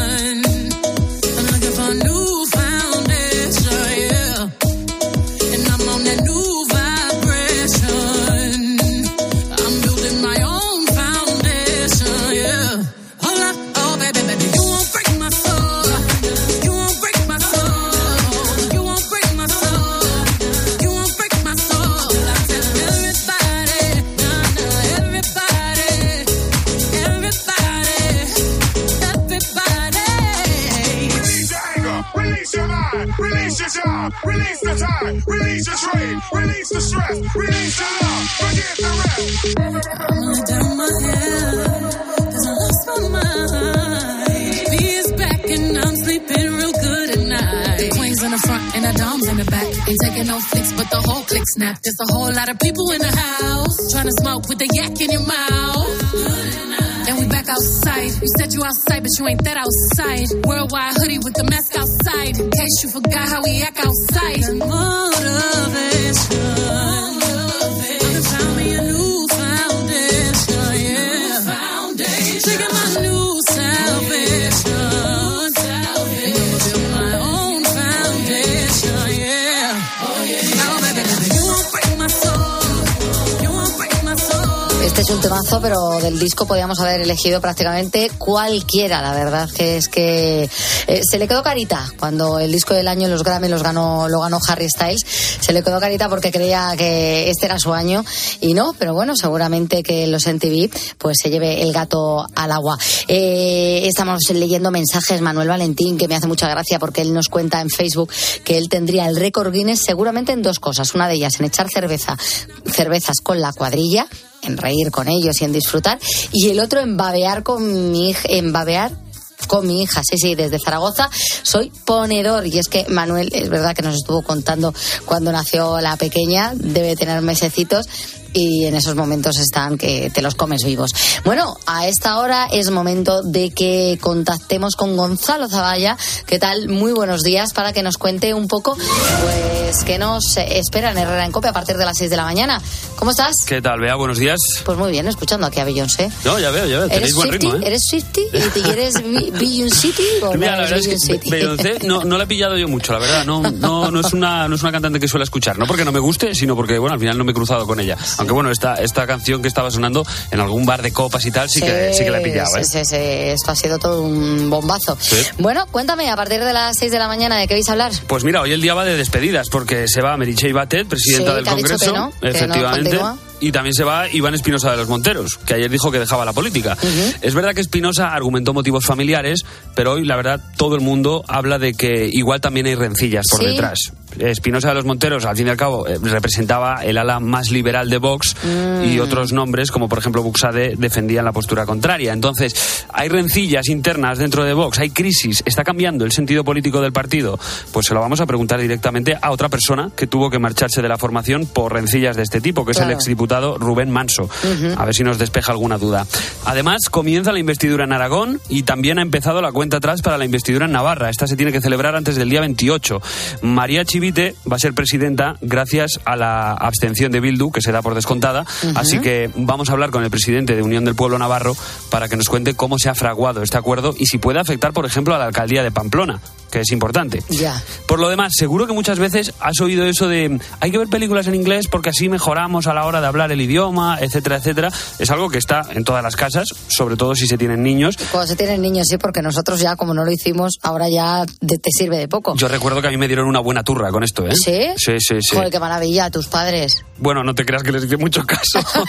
Release your job, release the time, release your trade, release the stress, release the love, forget the rest. I'm down my head, cause I lost my mind. B is back and I'm sleeping real good at night. The queens in the front and the doms in the back. Ain't taking no flicks, but the whole click snap. There's a whole lot of people in the house, trying to smoke with the yak in your mouth. And we back outside. You said you outside, but you ain't that outside. Worldwide hoodie with the mask outside. In case you forgot how we act outside. Motivation. I found me a new foundation, yeah. Foundation. Taking my new salvation. Salvation. My own foundation, yeah. Oh, yeah. Now, baby, baby, you won't break my soul. You won't break my soul. Este es un temazo, pero del disco podíamos haber elegido prácticamente cualquiera. La verdad que es que eh, se le quedó carita cuando el disco del año en los Grammy los ganó, lo ganó Harry Styles. Se le quedó carita porque creía que este era su año y no, pero bueno, seguramente que los M T V pues se lleve el gato al agua. Eh, estamos leyendo mensajes. Manuel Valentín, que me hace mucha gracia porque él nos cuenta en Facebook que él tendría el récord Guinness seguramente en dos cosas. Una de ellas en echar cerveza, cervezas con la cuadrilla, en reír con ellos y en disfrutar, y el otro en babear con mi hija, en babear con mi hija, sí, sí, desde Zaragoza soy ponedor. Y es que Manuel, es verdad que nos estuvo contando cuando nació la pequeña, debe tener mesecitos, y en esos momentos están que te los comes vivos. Bueno, a esta hora es momento de que contactemos con Gonzalo Zavalla. ¿Qué tal? Muy buenos días, para que nos cuente un poco pues qué nos espera en Herrera en Cope a partir de las seis de la mañana. ¿Cómo estás? ¿Qué tal, Bea? Buenos días. Pues muy bien, escuchando aquí a Beyoncé. No, ya veo, ya veo, tenéis buen ritmo, ¿eh? ¿Eres Swiftie? ¿Y eres Beyoncé o Mira, no la verdad eres es que Beyoncé? Beyoncé no, no la he pillado yo mucho, la verdad. No, no, no, es una, no es una cantante que suele escuchar. No porque no me guste, sino porque, bueno, al final no me he cruzado con ella. Sí. Aunque, bueno, esta, esta canción que estaba sonando en algún bar de copas y tal, sí, sí que sí que la he pillado, ¿eh? Sí, sí, sí. Esto ha sido todo un bombazo. Sí. Bueno, cuéntame, a partir de las seis de la mañana, ¿de qué vais a hablar? Pues mira, hoy el día va de despedidas, porque se va Mary Chey Batet, presidenta sí, del que Congreso. Ha dicho que no, efectivamente. Que no y también se va Iván Espinosa de los Monteros, que ayer dijo que dejaba la política. Uh-huh. Es verdad que Espinosa argumentó motivos familiares, pero hoy, la verdad, todo el mundo habla de que igual también hay rencillas por ¿Sí? detrás. Espinosa de los Monteros, al fin y al cabo, eh, representaba el ala más liberal de Vox mm. y otros nombres, como por ejemplo Buxade, defendían la postura contraria. Entonces, hay rencillas internas dentro de Vox, hay crisis, está cambiando el sentido político del partido. Pues se lo vamos a preguntar directamente a otra persona que tuvo que marcharse de la formación por rencillas de este tipo, que claro. es el exdiputado Rubén Manso. Uh-huh. A ver si nos despeja alguna duda. Además, comienza la investidura en Aragón y también ha empezado la cuenta atrás para la investidura en Navarra. Esta se tiene que celebrar antes del día veintiocho. Mariachi Chivite va a ser presidenta gracias a la abstención de Bildu, que se da por descontada. Uh-huh. Así que vamos a hablar con el presidente de Unión del Pueblo Navarro para que nos cuente cómo se ha fraguado este acuerdo y si puede afectar, por ejemplo, a la alcaldía de Pamplona, que es importante. Ya. Por lo demás, seguro que muchas veces has oído eso de hay que ver películas en inglés porque así mejoramos a la hora de hablar el idioma, etcétera, etcétera. Es algo que está en todas las casas, sobre todo si se tienen niños. Cuando se tienen niños, sí, porque nosotros ya, como no lo hicimos, ahora ya te, te sirve de poco. Yo recuerdo que a mí me dieron una buena turra con esto, ¿eh? ¿Sí? Sí, sí, sí. Joder, qué maravilla, a tus padres. Bueno, no te creas que les hice mucho caso. O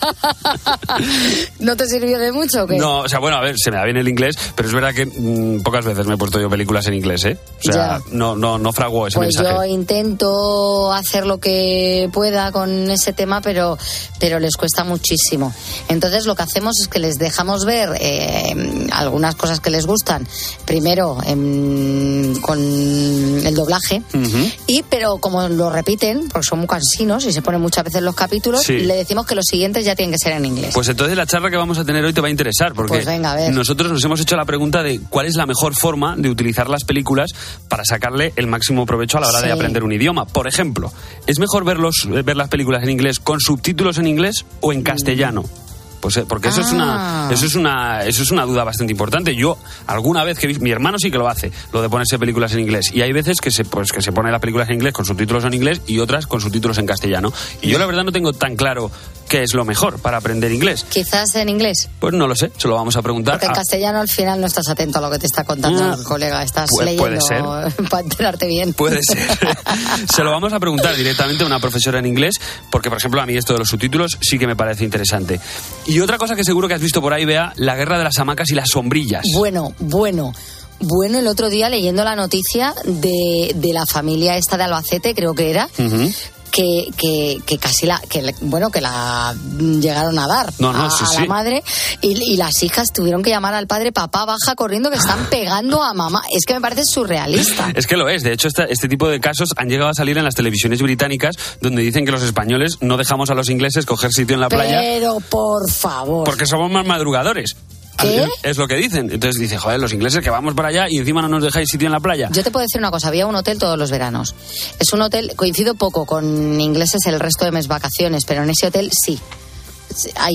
sea... ¿No te sirvió de mucho o qué? No, o sea, bueno, a ver, se me da bien el inglés, pero es verdad que mmm, pocas veces me he puesto yo películas en inglés, ¿eh? O sea, no, no, no fraguó ese pues mensaje. Yo intento hacer lo que pueda con ese tema, pero, pero les cuesta muchísimo. Entonces lo que hacemos es que les dejamos ver eh, algunas cosas que les gustan. Primero en, con el doblaje, uh-huh. y pero como lo repiten, porque son muy cansinos y se ponen muchas veces los capítulos, sí. le decimos que los siguientes ya tienen que ser en inglés. Pues entonces la charla que vamos a tener hoy te va a interesar, porque pues venga, a ver. Nosotros nos hemos hecho la pregunta de cuál es la mejor forma de utilizar las películas para sacarle el máximo provecho a la hora sí. de aprender un idioma. Por ejemplo, ¿es mejor verlos, ver las películas en inglés con subtítulos en inglés o en castellano? Pues porque eso ah. es una eso es una eso es una duda bastante importante. Yo alguna vez que vi, mi hermano sí que lo hace, lo de ponerse películas en inglés, y hay veces que se pues que se pone las películas en inglés con subtítulos en inglés y otras con subtítulos en castellano. Y yo la verdad no tengo tan claro qué es lo mejor para aprender inglés. Quizás en inglés. Pues no lo sé, se lo vamos a preguntar. Porque en a... castellano al final no estás atento a lo que te está contando ah, el colega, estás pues, leyendo puede ser. para enterarte bien. Puede ser. Se lo vamos a preguntar directamente a una profesora en inglés, porque por ejemplo a mí esto de los subtítulos sí que me parece interesante. Y otra cosa que seguro que has visto por ahí, Bea, la guerra de las hamacas y las sombrillas. Bueno, bueno. Bueno, el otro día leyendo la noticia de, de la familia esta de Albacete, creo que era, uh-huh. que, que, que casi la, que, bueno, que la llegaron a dar no, no, a, sí, a la sí. madre, y, y las hijas tuvieron que llamar al padre, papá, baja corriendo que están pegando a mamá. Es que me parece surrealista. Es que lo es. De hecho, este, este tipo de casos han llegado a salir en las televisiones británicas, donde dicen que los españoles no dejamos a los ingleses coger sitio en la playa. Pero, por favor. Porque somos más madrugadores. ¿Qué? Es lo que dicen. Entonces dice, joder, los ingleses que vamos para allá y encima no nos dejáis sitio en la playa. Yo te puedo decir una cosa, había un hotel todos los veranos. Es un hotel, coincido poco con ingleses el resto de mis vacaciones, pero en ese hotel sí. Hay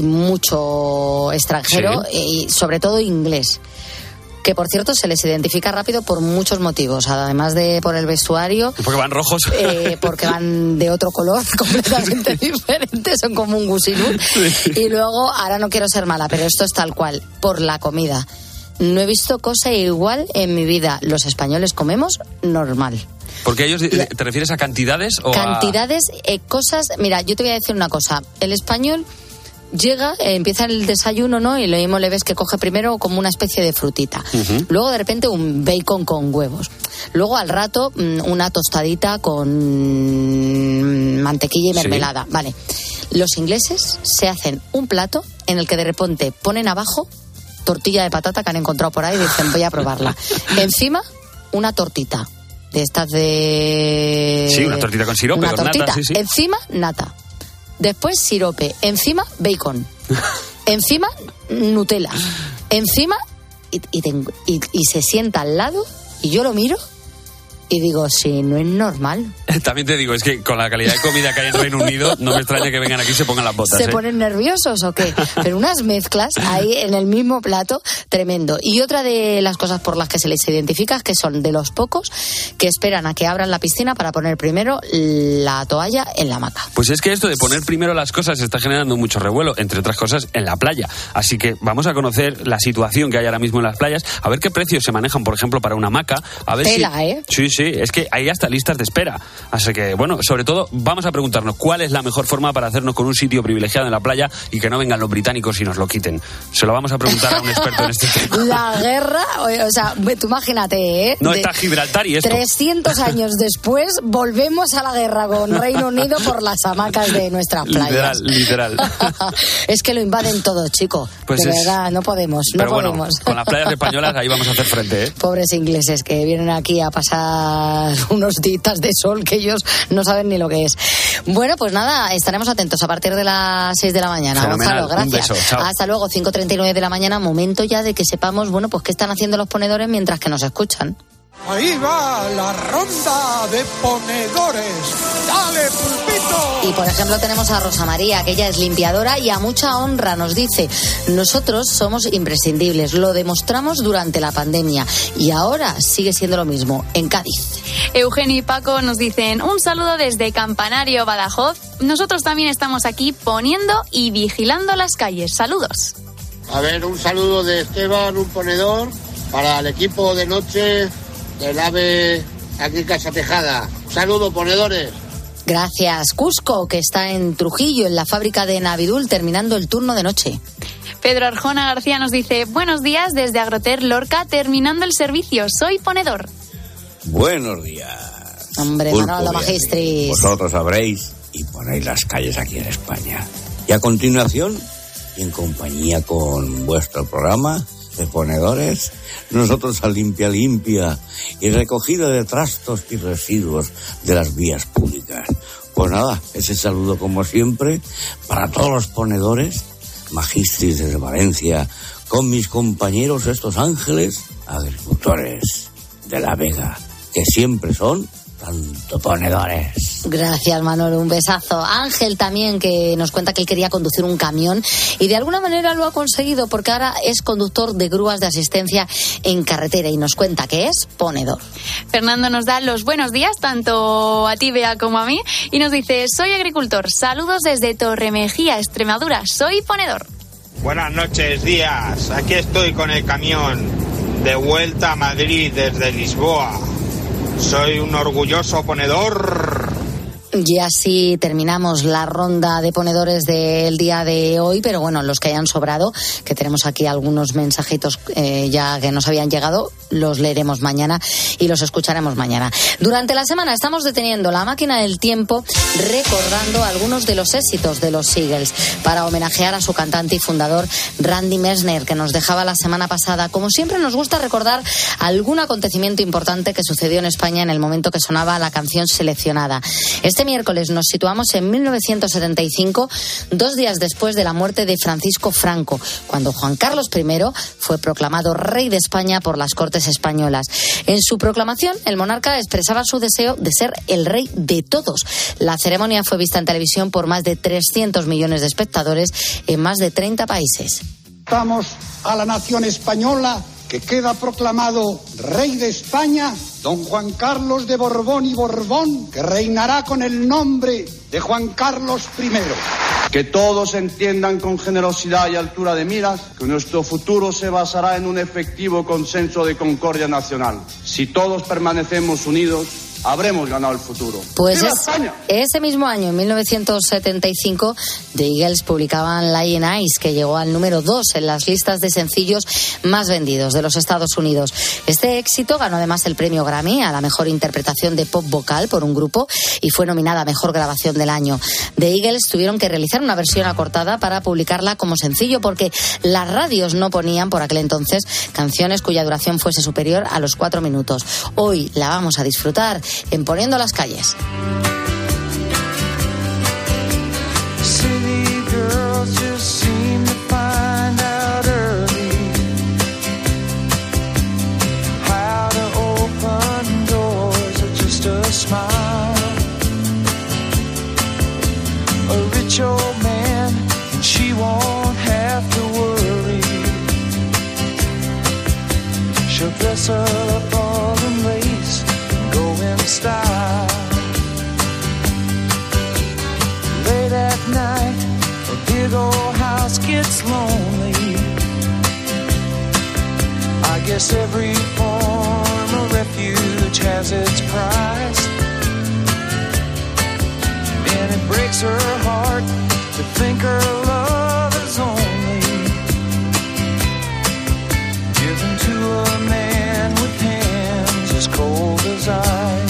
mucho extranjero, sí. Y sobre todo inglés. Que, por cierto, se les identifica rápido por muchos motivos, además de por el vestuario. Porque van rojos. Eh, porque van de otro color, completamente diferente, son como un gusilú. Sí. Y luego, ahora no quiero ser mala, pero esto es tal cual, por la comida. No he visto cosa igual en mi vida. Los españoles comemos normal. Porque ellos, ¿te refieres a cantidades o Cantidades, a...? eh, cosas... Mira, yo te voy a decir una cosa. El español... Llega, eh, empieza el desayuno, ¿no? Y lo mismo le ves que coge primero como una especie de frutita. Uh-huh. Luego, de repente, un bacon con huevos. Luego, al rato, una tostadita con mantequilla y mermelada. Sí. Vale. Los ingleses se hacen un plato en el que de repente ponen abajo tortilla de patata que han encontrado por ahí y dicen, voy a probarla. Encima, una tortita. De estas de... Sí, una tortita con sirope, una con tortita. nata, sí, sí. Encima, nata. Después sirope, encima bacon, encima Nutella, encima y, y, tengo, y, y se sienta al lado y yo lo miro y digo, sí, no es normal. También te digo, es que con la calidad de comida que hay en Reino Unido, no me extraña que vengan aquí y se pongan las botas. ¿Se ¿eh? ponen nerviosos o qué? Pero unas mezclas ahí en el mismo plato, tremendo. Y otra de las cosas por las que se les identifica es que son de los pocos que esperan a que abran la piscina para poner primero la toalla en la hamaca. Pues es que esto de poner primero las cosas está generando mucho revuelo, entre otras cosas, en la playa. Así que vamos a conocer la situación que hay ahora mismo en las playas, a ver qué precios se manejan, por ejemplo, para una hamaca. A ver Tela, si... ¿eh? Sí, sí, es que hay hasta listas de espera. Así que, bueno, sobre todo, vamos a preguntarnos cuál es la mejor forma para hacernos con un sitio privilegiado en la playa y que no vengan los británicos y nos lo quiten. Se lo vamos a preguntar a un experto en este tema. La guerra, o sea, tú imagínate, ¿eh? No está Gibraltar y esto. trescientos años después, volvemos a la guerra con Reino Unido por las hamacas de nuestras playas. Literal, literal. Es que lo invaden todo, chico. Pues de es... verdad, no podemos, no Pero podemos. Bueno, con las playas españolas ahí vamos a hacer frente, ¿eh? Pobres ingleses que vienen aquí a pasar unos días de sol que ellos no saben ni lo que es. Bueno, pues nada, estaremos atentos a partir de las seis de la mañana. Fenomenal. Gonzalo, gracias. Un beso, chao. Hasta luego, cinco treinta y nueve de la mañana, momento ya de que sepamos, bueno, pues qué están haciendo los ponedores mientras que nos escuchan. Ahí va la ronda de ponedores. ¡Dale, pulpito! Y por ejemplo tenemos a Rosa María, que ella es limpiadora y a mucha honra nos dice: nosotros somos imprescindibles, lo demostramos durante la pandemia y ahora sigue siendo lo mismo en Cádiz. Eugenio y Paco nos dicen: un saludo desde Campanario, Badajoz. Nosotros también estamos aquí poniendo y vigilando las calles. Saludos. A ver, un saludo de Esteban, un ponedor, para el equipo de noche del AVE aquí en Casa Tejada. Un saludo, ponedores. Gracias. Cusco, que está en Trujillo, en la fábrica de Navidul, terminando el turno de noche. Pedro Arjona García nos dice: buenos días desde Agroter Lorca, terminando el servicio. Soy ponedor. Buenos días. Hombre, Pulpo, Manolo Magistris. Vosotros sabréis y ponéis las calles aquí en España. Y a continuación, y en compañía con vuestro programa de ponedores, nosotros a limpia limpia y recogida de trastos y residuos de las vías públicas. Pues nada, ese saludo como siempre para todos los ponedores, Magistris desde Valencia, con mis compañeros estos ángeles agricultores de La Vega, que siempre son tanto ponedores. Gracias, Manolo, un besazo. Ángel también, que nos cuenta que él quería conducir un camión y de alguna manera lo ha conseguido, porque ahora es conductor de grúas de asistencia en carretera y nos cuenta que es ponedor. Fernando nos da los buenos días tanto a ti, Bea, como a mí, y nos dice: soy agricultor, saludos desde Torremejía, Extremadura, soy ponedor. Buenas noches, días. Aquí estoy con el camión de vuelta a Madrid desde Lisboa. Soy un orgulloso ponedor. Y así terminamos la ronda de ponedores del día de hoy, pero bueno, los que hayan sobrado, que tenemos aquí algunos mensajitos eh, ya que nos habían llegado, los leeremos mañana y los escucharemos mañana. Durante la semana estamos deteniendo la máquina del tiempo, recordando algunos de los éxitos de los Eagles, para homenajear a su cantante y fundador Randy Meisner, que nos dejaba la semana pasada. Como siempre, nos gusta recordar algún acontecimiento importante que sucedió en España en el momento que sonaba la canción seleccionada. Este miércoles nos situamos en mil novecientos setenta y cinco, dos días después de la muerte de Francisco Franco, cuando Juan Carlos primero fue proclamado rey de España por las Cortes españolas. En su proclamación, el monarca expresaba su deseo de ser el rey de todos. La ceremonia fue vista en televisión por más de trescientos millones de espectadores en más de treinta países. Damos a la nación española, que queda proclamado rey de España, don Juan Carlos de Borbón y Borbón, que reinará con el nombre de Juan Carlos primero. Que todos entiendan con generosidad y altura de miras que nuestro futuro se basará en un efectivo consenso de concordia nacional. Si todos permanecemos unidos, habremos ganado el futuro. Pues es, ese mismo año, en mil novecientos setenta y cinco, The Eagles publicaban Lion Eyes, que llegó al número dos en las listas de sencillos más vendidos de los Estados Unidos. Este éxito ganó además el premio Grammy a la mejor interpretación de pop vocal por un grupo y fue nominada a mejor grabación del año. The Eagles tuvieron que realizar una versión acortada para publicarla como sencillo, porque las radios no ponían por aquel entonces canciones cuya duración fuese superior a los cuatro minutos. Hoy la vamos a disfrutar en Poniendo las Calles. Style. Late at night, a big old house gets lonely. I guess every form of refuge has its price, and it breaks her heart to think her love is only given to a man with hands as cold as ice.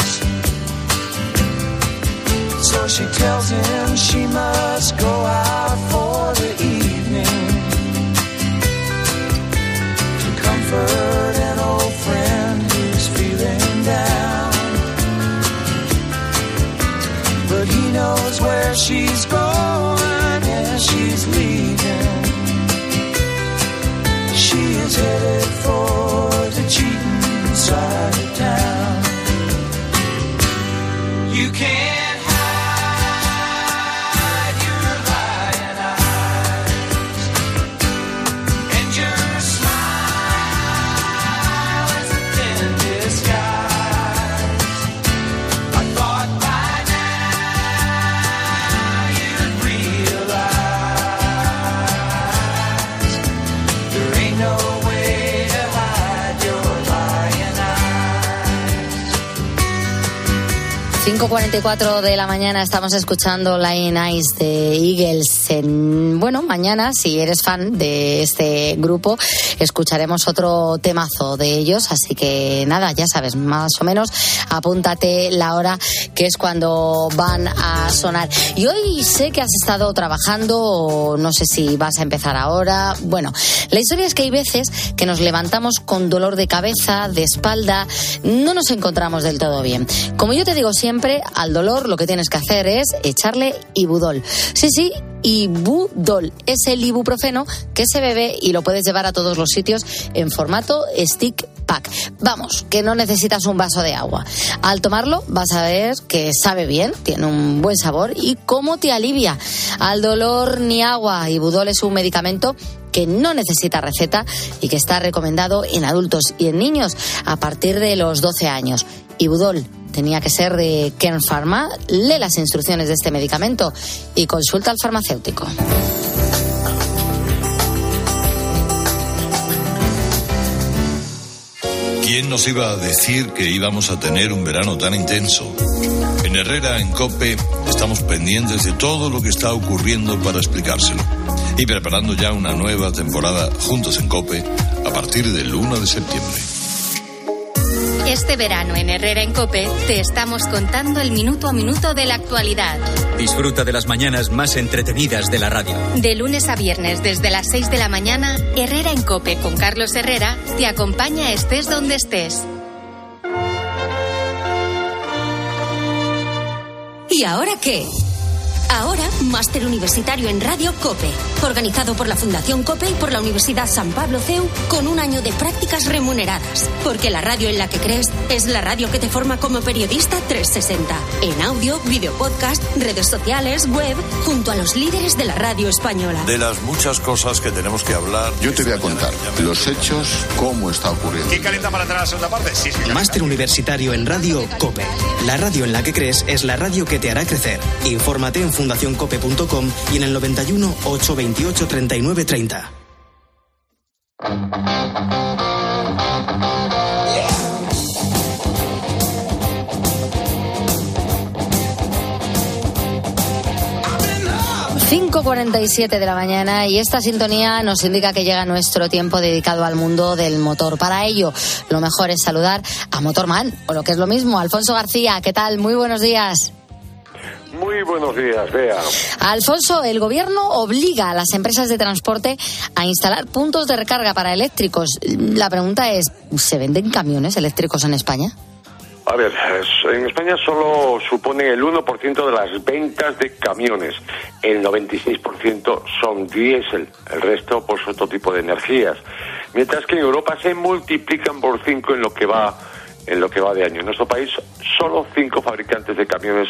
So she tells him she must go out for the evening to comfort an old friend who's feeling down. But he knows where she's going and she's leaving. cinco cuarenta y cuatro de la mañana, estamos escuchando Lying Eyes de Eagles. En, bueno, mañana, si eres fan de este grupo, escucharemos otro temazo de ellos, así que nada, ya sabes, más o menos apúntate la hora que es cuando van a sonar. Y hoy sé que has estado trabajando, no sé si vas a empezar ahora. Bueno, la historia es que hay veces que nos levantamos con dolor de cabeza, de espalda, no nos encontramos del todo bien. Como yo te digo siempre, Siempre al dolor lo que tienes que hacer es echarle Ibudol. Sí, sí, Ibudol. Es el ibuprofeno que se bebe y lo puedes llevar a todos los sitios en formato stick pack. Vamos, que no necesitas un vaso de agua. Al tomarlo vas a ver que sabe bien, tiene un buen sabor y cómo te alivia. Al dolor ni agua. Ibudol es un medicamento que no necesita receta y que está recomendado en adultos y en niños a partir de los doce años. Ibudol tenía que ser de Kern Pharma. Lee las instrucciones de este medicamento y consulta al farmacéutico. ¿Quién nos iba a decir que íbamos a tener un verano tan intenso? En Herrera, en COPE, estamos pendientes de todo lo que está ocurriendo para explicárselo. Y preparando ya una nueva temporada juntos en COPE a partir del uno de septiembre. Este verano en Herrera en COPE te estamos contando el minuto a minuto de la actualidad. Disfruta de las mañanas más entretenidas de la radio. De lunes a viernes desde las seis de la mañana, Herrera en COPE con Carlos Herrera te acompaña estés donde estés. ¿Y ahora qué? Ahora, máster universitario en Radio COPE, organizado por la Fundación COPE y por la Universidad San Pablo C E U, con un año de prácticas remuneradas. Porque la radio en la que crees es la radio que te forma como periodista trescientos sesenta. En audio, video podcast, redes sociales, web, junto a los líderes de la radio española. De las muchas cosas que tenemos que hablar. Yo te voy a contar los hechos, cómo está ocurriendo. ¿Quién calienta para entrar a la segunda parte? Sí, sí. Máster universitario en Radio COPE. La radio en la que crees es la radio que te hará crecer. Infórmate en fundación cope punto com y en el noventa y uno, ochocientos veintiocho, treinta y nueve treinta. cinco cuarenta y siete de la mañana y esta sintonía nos indica que llega nuestro tiempo dedicado al mundo del motor. Para ello, lo mejor es saludar a Motorman, o lo que es lo mismo, Alfonso García. ¿Qué tal? Muy buenos días. Muy buenos días, Bea. Alfonso, el gobierno obliga a las empresas de transporte a instalar puntos de recarga para eléctricos. La pregunta es, ¿se venden camiones eléctricos en España? A ver, en España solo supone el uno por ciento de las ventas de camiones. El noventa y seis por ciento son diésel, el resto por otro tipo de energías. Mientras que en Europa se multiplican por cinco en lo que va, en lo que va de año. En nuestro país, solo cinco fabricantes de camiones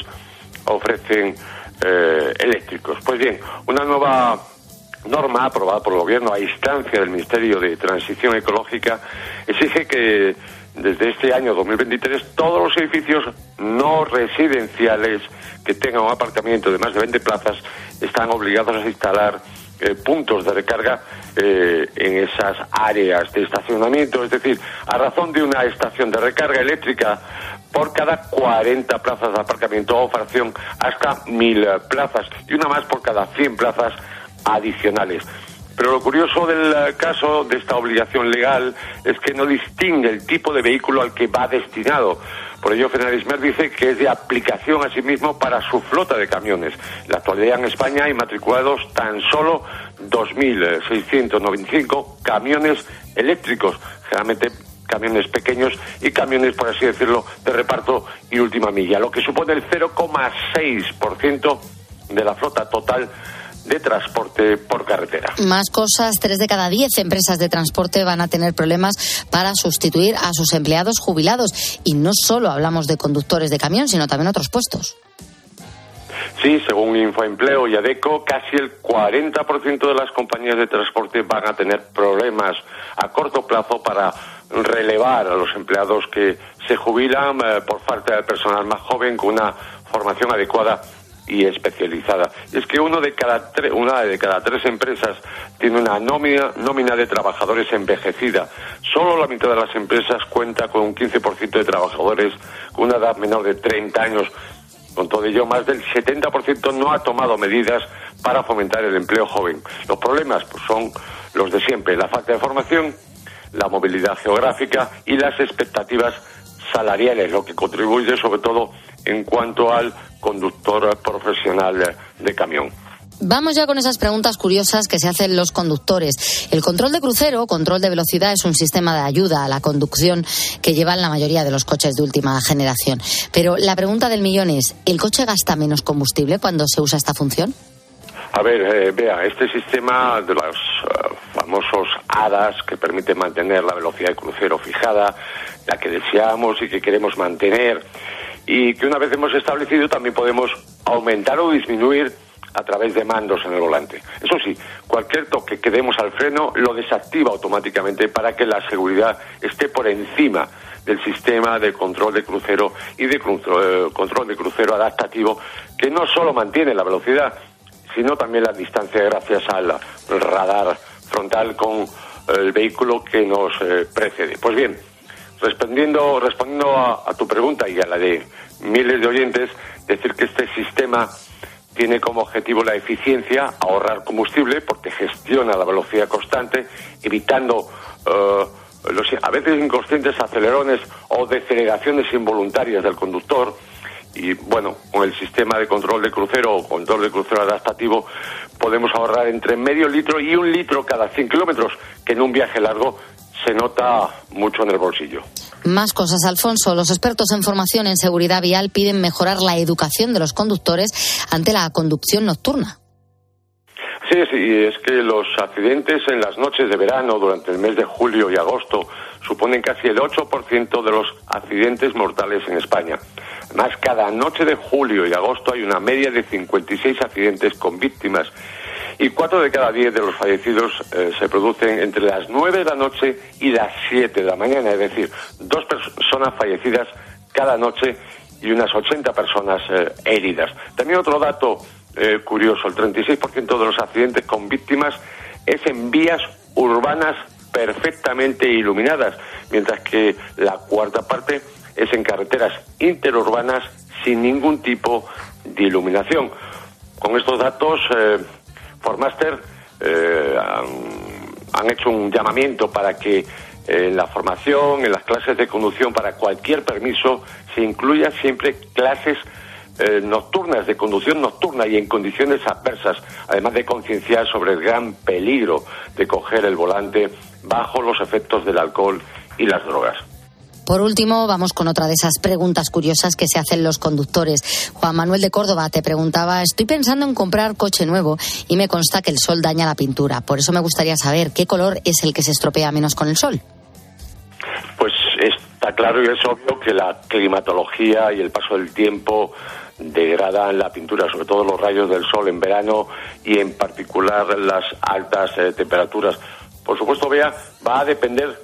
ofrecen eh, eléctricos. Pues bien, una nueva norma aprobada por el gobierno a instancia del Ministerio de Transición Ecológica exige que desde este año dos mil veintitrés todos los edificios no residenciales que tengan un aparcamiento de más de veinte plazas están obligados a instalar eh, puntos de recarga eh, en esas áreas de estacionamiento, es decir, a razón de una estación de recarga eléctrica por cada cuarenta plazas de aparcamiento o fracción hasta mil plazas y una más por cada cien plazas adicionales. Pero lo curioso del caso de esta obligación legal es que no distingue el tipo de vehículo al que va destinado. Por ello, Fenarismer dice que es de aplicación a sí mismo para su flota de camiones. En la actualidad en España hay matriculados tan solo dos mil seiscientos noventa y cinco camiones eléctricos, generalmente camiones pequeños y camiones, por así decirlo, de reparto y última milla, lo que supone el cero coma seis por ciento de la flota total de transporte por carretera. Más cosas, tres de cada diez empresas de transporte van a tener problemas para sustituir a sus empleados jubilados. Y no solo hablamos de conductores de camión, sino también otros puestos. Sí, según Infoempleo y ADECO, casi el cuarenta por ciento de las compañías de transporte van a tener problemas a corto plazo para relevar a los empleados que se jubilan eh, por falta de personal más joven con una formación adecuada y especializada. Es que uno de cada tre- una de cada tres empresas tiene una nómina, nómina de trabajadores envejecida. Solo la mitad de las empresas cuenta con un quince por ciento de trabajadores con una edad menor de treinta años. Con todo ello, más del setenta por ciento no ha tomado medidas para fomentar el empleo joven. Los problemas pues, son los de siempre: la falta de formación, la movilidad geográfica y las expectativas salariales, lo que contribuye sobre todo en cuanto al conductor profesional de camión. Vamos ya con esas preguntas curiosas que se hacen los conductores. El control de crucero, control de velocidad, es un sistema de ayuda a la conducción que llevan la mayoría de los coches de última generación. Pero la pregunta del millón es, ¿el coche gasta menos combustible cuando se usa esta función? A ver, eh, vea, este sistema de los uh, famosos A D A S, que permite mantener la velocidad de crucero fijada, la que deseamos y que queremos mantener, y que una vez hemos establecido también podemos aumentar o disminuir a través de mandos en el volante. Eso sí, cualquier toque que demos al freno lo desactiva automáticamente para que la seguridad esté por encima del sistema de control de crucero y de cru- eh, control de crucero adaptativo, que no solo mantiene la velocidad, sino también la distancia gracias al radar frontal con el vehículo que nos eh, precede. Pues bien, respondiendo, respondiendo a, a tu pregunta y a la de miles de oyentes, decir que este sistema tiene como objetivo la eficiencia, ahorrar combustible, porque gestiona la velocidad constante, evitando uh, los a veces inconscientes acelerones o deceleraciones involuntarias del conductor. Y bueno, con el sistema de control de crucero o control de crucero adaptativo podemos ahorrar entre medio litro y un litro cada cien kilómetros, que en un viaje largo se nota mucho en el bolsillo. Más cosas, Alfonso. Los expertos en formación en seguridad vial piden mejorar la educación de los conductores ante la conducción nocturna. Sí, sí, es que los accidentes en las noches de verano durante el mes de julio y agosto suponen casi el ocho por ciento de los accidentes mortales en España. Además, cada noche de julio y agosto hay una media de cincuenta y seis accidentes con víctimas, y cuatro de cada diez de los fallecidos eh, se producen entre las nueve de la noche y las siete de la mañana, es decir, dos personas fallecidas cada noche y unas ochenta personas eh, heridas. También otro dato eh, curioso, el treinta y seis por ciento de los accidentes con víctimas es en vías urbanas perfectamente iluminadas, mientras que la cuarta parte es en carreteras interurbanas sin ningún tipo de iluminación. Con estos datos, eh, Formaster eh, han, han hecho un llamamiento para que eh, en la formación, en las clases de conducción para cualquier permiso, se incluya siempre clases eh, nocturnas, de conducción nocturna y en condiciones adversas, además de concienciar sobre el gran peligro de coger el volante bajo los efectos del alcohol y las drogas. Por último, vamos con otra de esas preguntas curiosas que se hacen los conductores. Juan Manuel de Córdoba te preguntaba, estoy pensando en comprar coche nuevo y me consta que el sol daña la pintura. Por eso me gustaría saber qué color es el que se estropea menos con el sol. Pues está claro y es obvio que la climatología y el paso del tiempo degradan la pintura, sobre todo los rayos del sol en verano y en particular las altas eh, temperaturas. Por supuesto, Bea, va a depender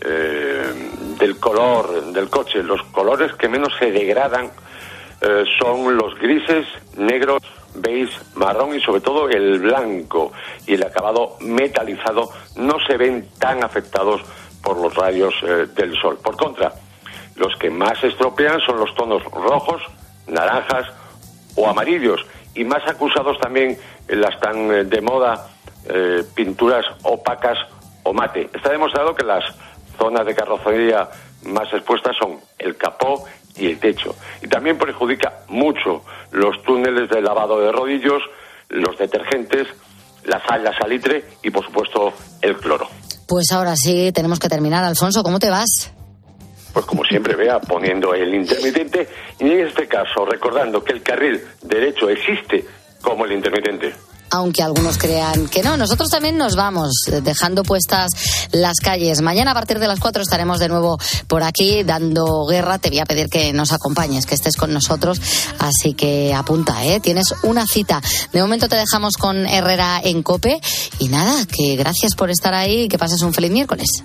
eh, del color del coche. Los colores que menos se degradan eh, son los grises, negros, beige, marrón y sobre todo el blanco, y el acabado metalizado no se ven tan afectados por los rayos eh, del sol. Por contra, los que más se estropean son los tonos rojos, naranjas o amarillos, y más acusados también en las tan eh, de moda eh, pinturas opacas o mate. Está demostrado que las zonas de carrocería más expuestas son el capó y el techo, y también perjudica mucho los túneles de lavado de rodillos, los detergentes, la sal, la salitre y por supuesto el cloro. Pues ahora sí, tenemos que terminar. Alfonso, ¿cómo te vas? Pues como siempre, Bea, poniendo el intermitente, y en este caso recordando que el carril derecho existe como el intermitente. Aunque algunos crean que no, nosotros también nos vamos dejando puestas las calles. Mañana a partir de las cuatro estaremos de nuevo por aquí dando guerra. Te voy a pedir que nos acompañes, que estés con nosotros, así que apunta, ¿eh? Tienes una cita. De momento te dejamos con Herrera en COPE y nada, que gracias por estar ahí y que pases un feliz miércoles.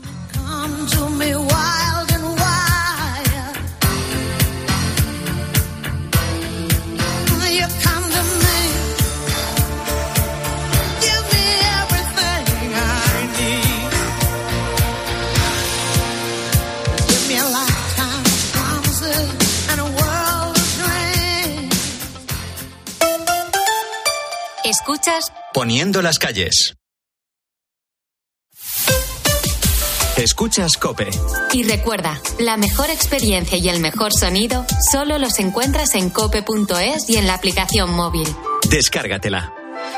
You come to Escuchas Poniendo las calles. Escuchas COPE. Y recuerda, la mejor experiencia y el mejor sonido solo los encuentras en cope punto es y en la aplicación móvil. Descárgatela.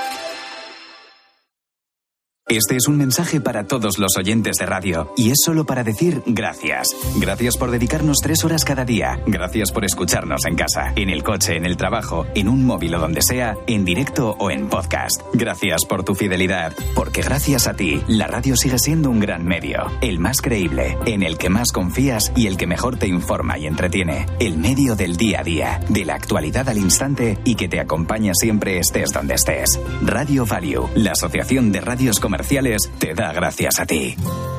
Este es un mensaje para todos los oyentes de radio y es solo para decir gracias. Gracias por dedicarnos tres horas cada día. Gracias por escucharnos en casa, en el coche, en el trabajo, en un móvil o donde sea, en directo o en podcast. Gracias por tu fidelidad, porque gracias a ti, la radio sigue siendo un gran medio. El más creíble, en el que más confías y el que mejor te informa y entretiene. El medio del día a día, de la actualidad al instante y que te acompaña siempre estés donde estés. Radio Value, la Asociación de Radios Comerciales, te da gracias a ti.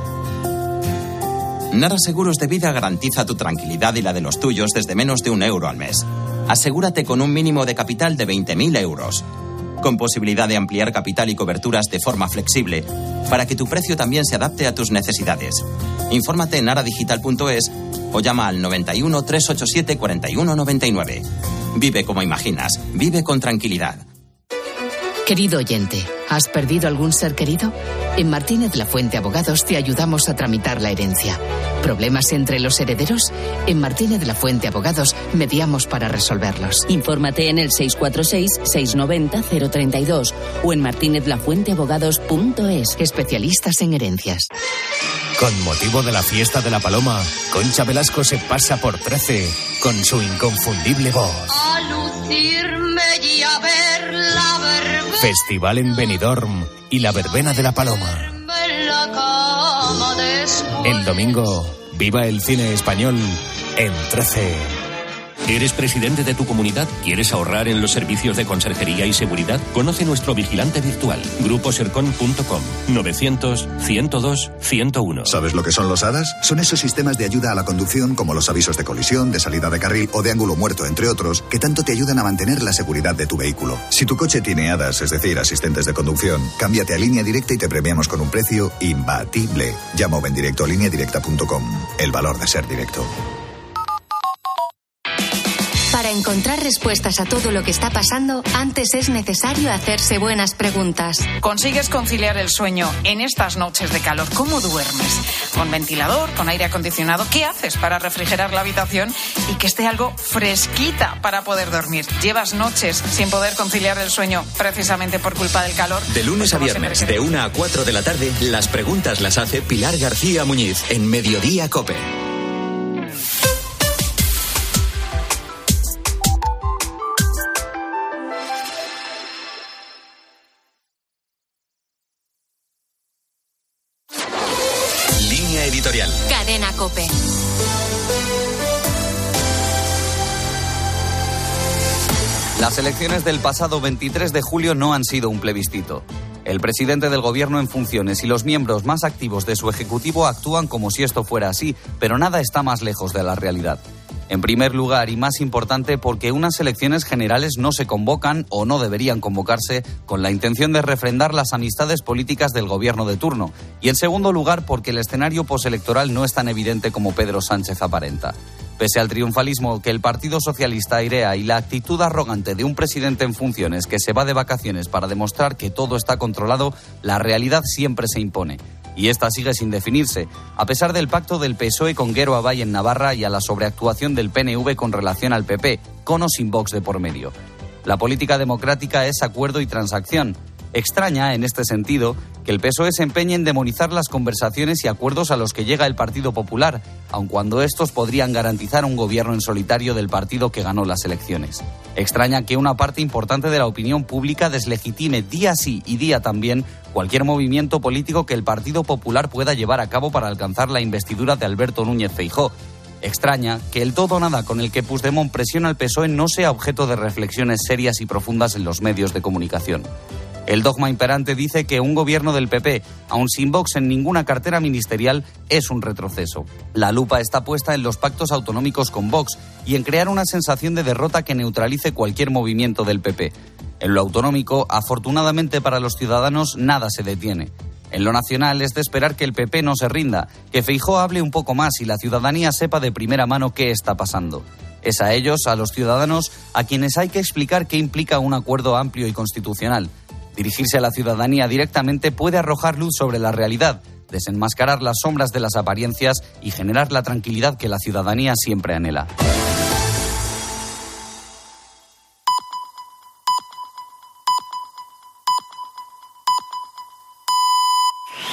Nara Seguros de Vida garantiza tu tranquilidad y la de los tuyos desde menos de un euro al mes. Asegúrate con un mínimo de capital de veinte mil euros. Con posibilidad de ampliar capital y coberturas de forma flexible para que tu precio también se adapte a tus necesidades. Infórmate en naradigital punto es o llama al noventa y uno, trescientos ochenta y siete, cuarenta y uno noventa y nueve. Vive como imaginas. Vive con tranquilidad. Querido oyente, ¿has perdido algún ser querido? En Martínez La Fuente Abogados te ayudamos a tramitar la herencia. ¿Problemas entre los herederos? En Martínez La Fuente Abogados mediamos para resolverlos. Infórmate en el seis cuatro seis, seis nueve cero, cero tres dos o en martínez la fuente abogados punto es. Especialistas en herencias. Con motivo de la fiesta de la Paloma, Concha Velasco se pasa por trece con su inconfundible voz. A lucirme y a ver la verbena. Festival en Benidorm y la verbena de la Paloma. En la cama después. El domingo, viva el cine español en trece. ¿Eres presidente de tu comunidad? ¿Quieres ahorrar en los servicios de conserjería y seguridad? Conoce nuestro vigilante virtual, grupo sercon punto com, novecientos, ciento dos, ciento uno. ¿Sabes lo que son los A D A S? Son esos sistemas de ayuda a la conducción como los avisos de colisión, de salida de carril o de ángulo muerto, entre otros, que tanto te ayudan a mantener la seguridad de tu vehículo. Si tu coche tiene A D A S, es decir, asistentes de conducción, cámbiate a Línea Directa y te premiamos con un precio imbatible. Llama o ven directo a línea directa punto com. El valor de ser directo. Para encontrar respuestas a todo lo que está pasando, antes es necesario hacerse buenas preguntas. ¿Consigues conciliar el sueño en estas noches de calor? ¿Cómo duermes? ¿Con ventilador? ¿Con aire acondicionado? ¿Qué haces para refrigerar la habitación y que esté algo fresquita para poder dormir? ¿Llevas noches sin poder conciliar el sueño precisamente por culpa del calor? De lunes a viernes, de una a cuatro de la tarde, las preguntas las hace Pilar García Muñiz en Mediodía COPE. Editorial. Cadena COPE. Las elecciones del pasado veintitrés de julio no han sido un plebiscito. El presidente del gobierno en funciones y los miembros más activos de su ejecutivo actúan como si esto fuera así, pero nada está más lejos de la realidad. En primer lugar, y más importante, porque unas elecciones generales no se convocan o no deberían convocarse con la intención de refrendar las amistades políticas del gobierno de turno. Y en segundo lugar, porque el escenario postelectoral no es tan evidente como Pedro Sánchez aparenta. Pese al triunfalismo que el Partido Socialista airea y la actitud arrogante de un presidente en funciones que se va de vacaciones para demostrar que todo está controlado, la realidad siempre se impone. Y esta sigue sin definirse, a pesar del pacto del P S O E con Guero Abay en Navarra y a la sobreactuación del P N V con relación al P P, con o sin Vox de por medio. La política democrática es acuerdo y transacción. Extraña, en este sentido, que el P S O E se empeñe en demonizar las conversaciones y acuerdos a los que llega el Partido Popular, aun cuando estos podrían garantizar un gobierno en solitario del partido que ganó las elecciones. Extraña que una parte importante de la opinión pública deslegitime día sí y día también cualquier movimiento político que el Partido Popular pueda llevar a cabo para alcanzar la investidura de Alberto Núñez Feijóo. Extraña que el todo o nada con el que Puigdemont presiona al P S O E no sea objeto de reflexiones serias y profundas en los medios de comunicación. El dogma imperante dice que un gobierno del P P, aun sin Vox en ninguna cartera ministerial, es un retroceso. La lupa está puesta en los pactos autonómicos con Vox y en crear una sensación de derrota que neutralice cualquier movimiento del P P. En lo autonómico, afortunadamente para los ciudadanos, nada se detiene. En lo nacional es de esperar que el P P no se rinda, que Feijóo hable un poco más y la ciudadanía sepa de primera mano qué está pasando. Es a ellos, a los ciudadanos, a quienes hay que explicar qué implica un acuerdo amplio y constitucional. Dirigirse a la ciudadanía directamente puede arrojar luz sobre la realidad, desenmascarar las sombras de las apariencias y generar la tranquilidad que la ciudadanía siempre anhela.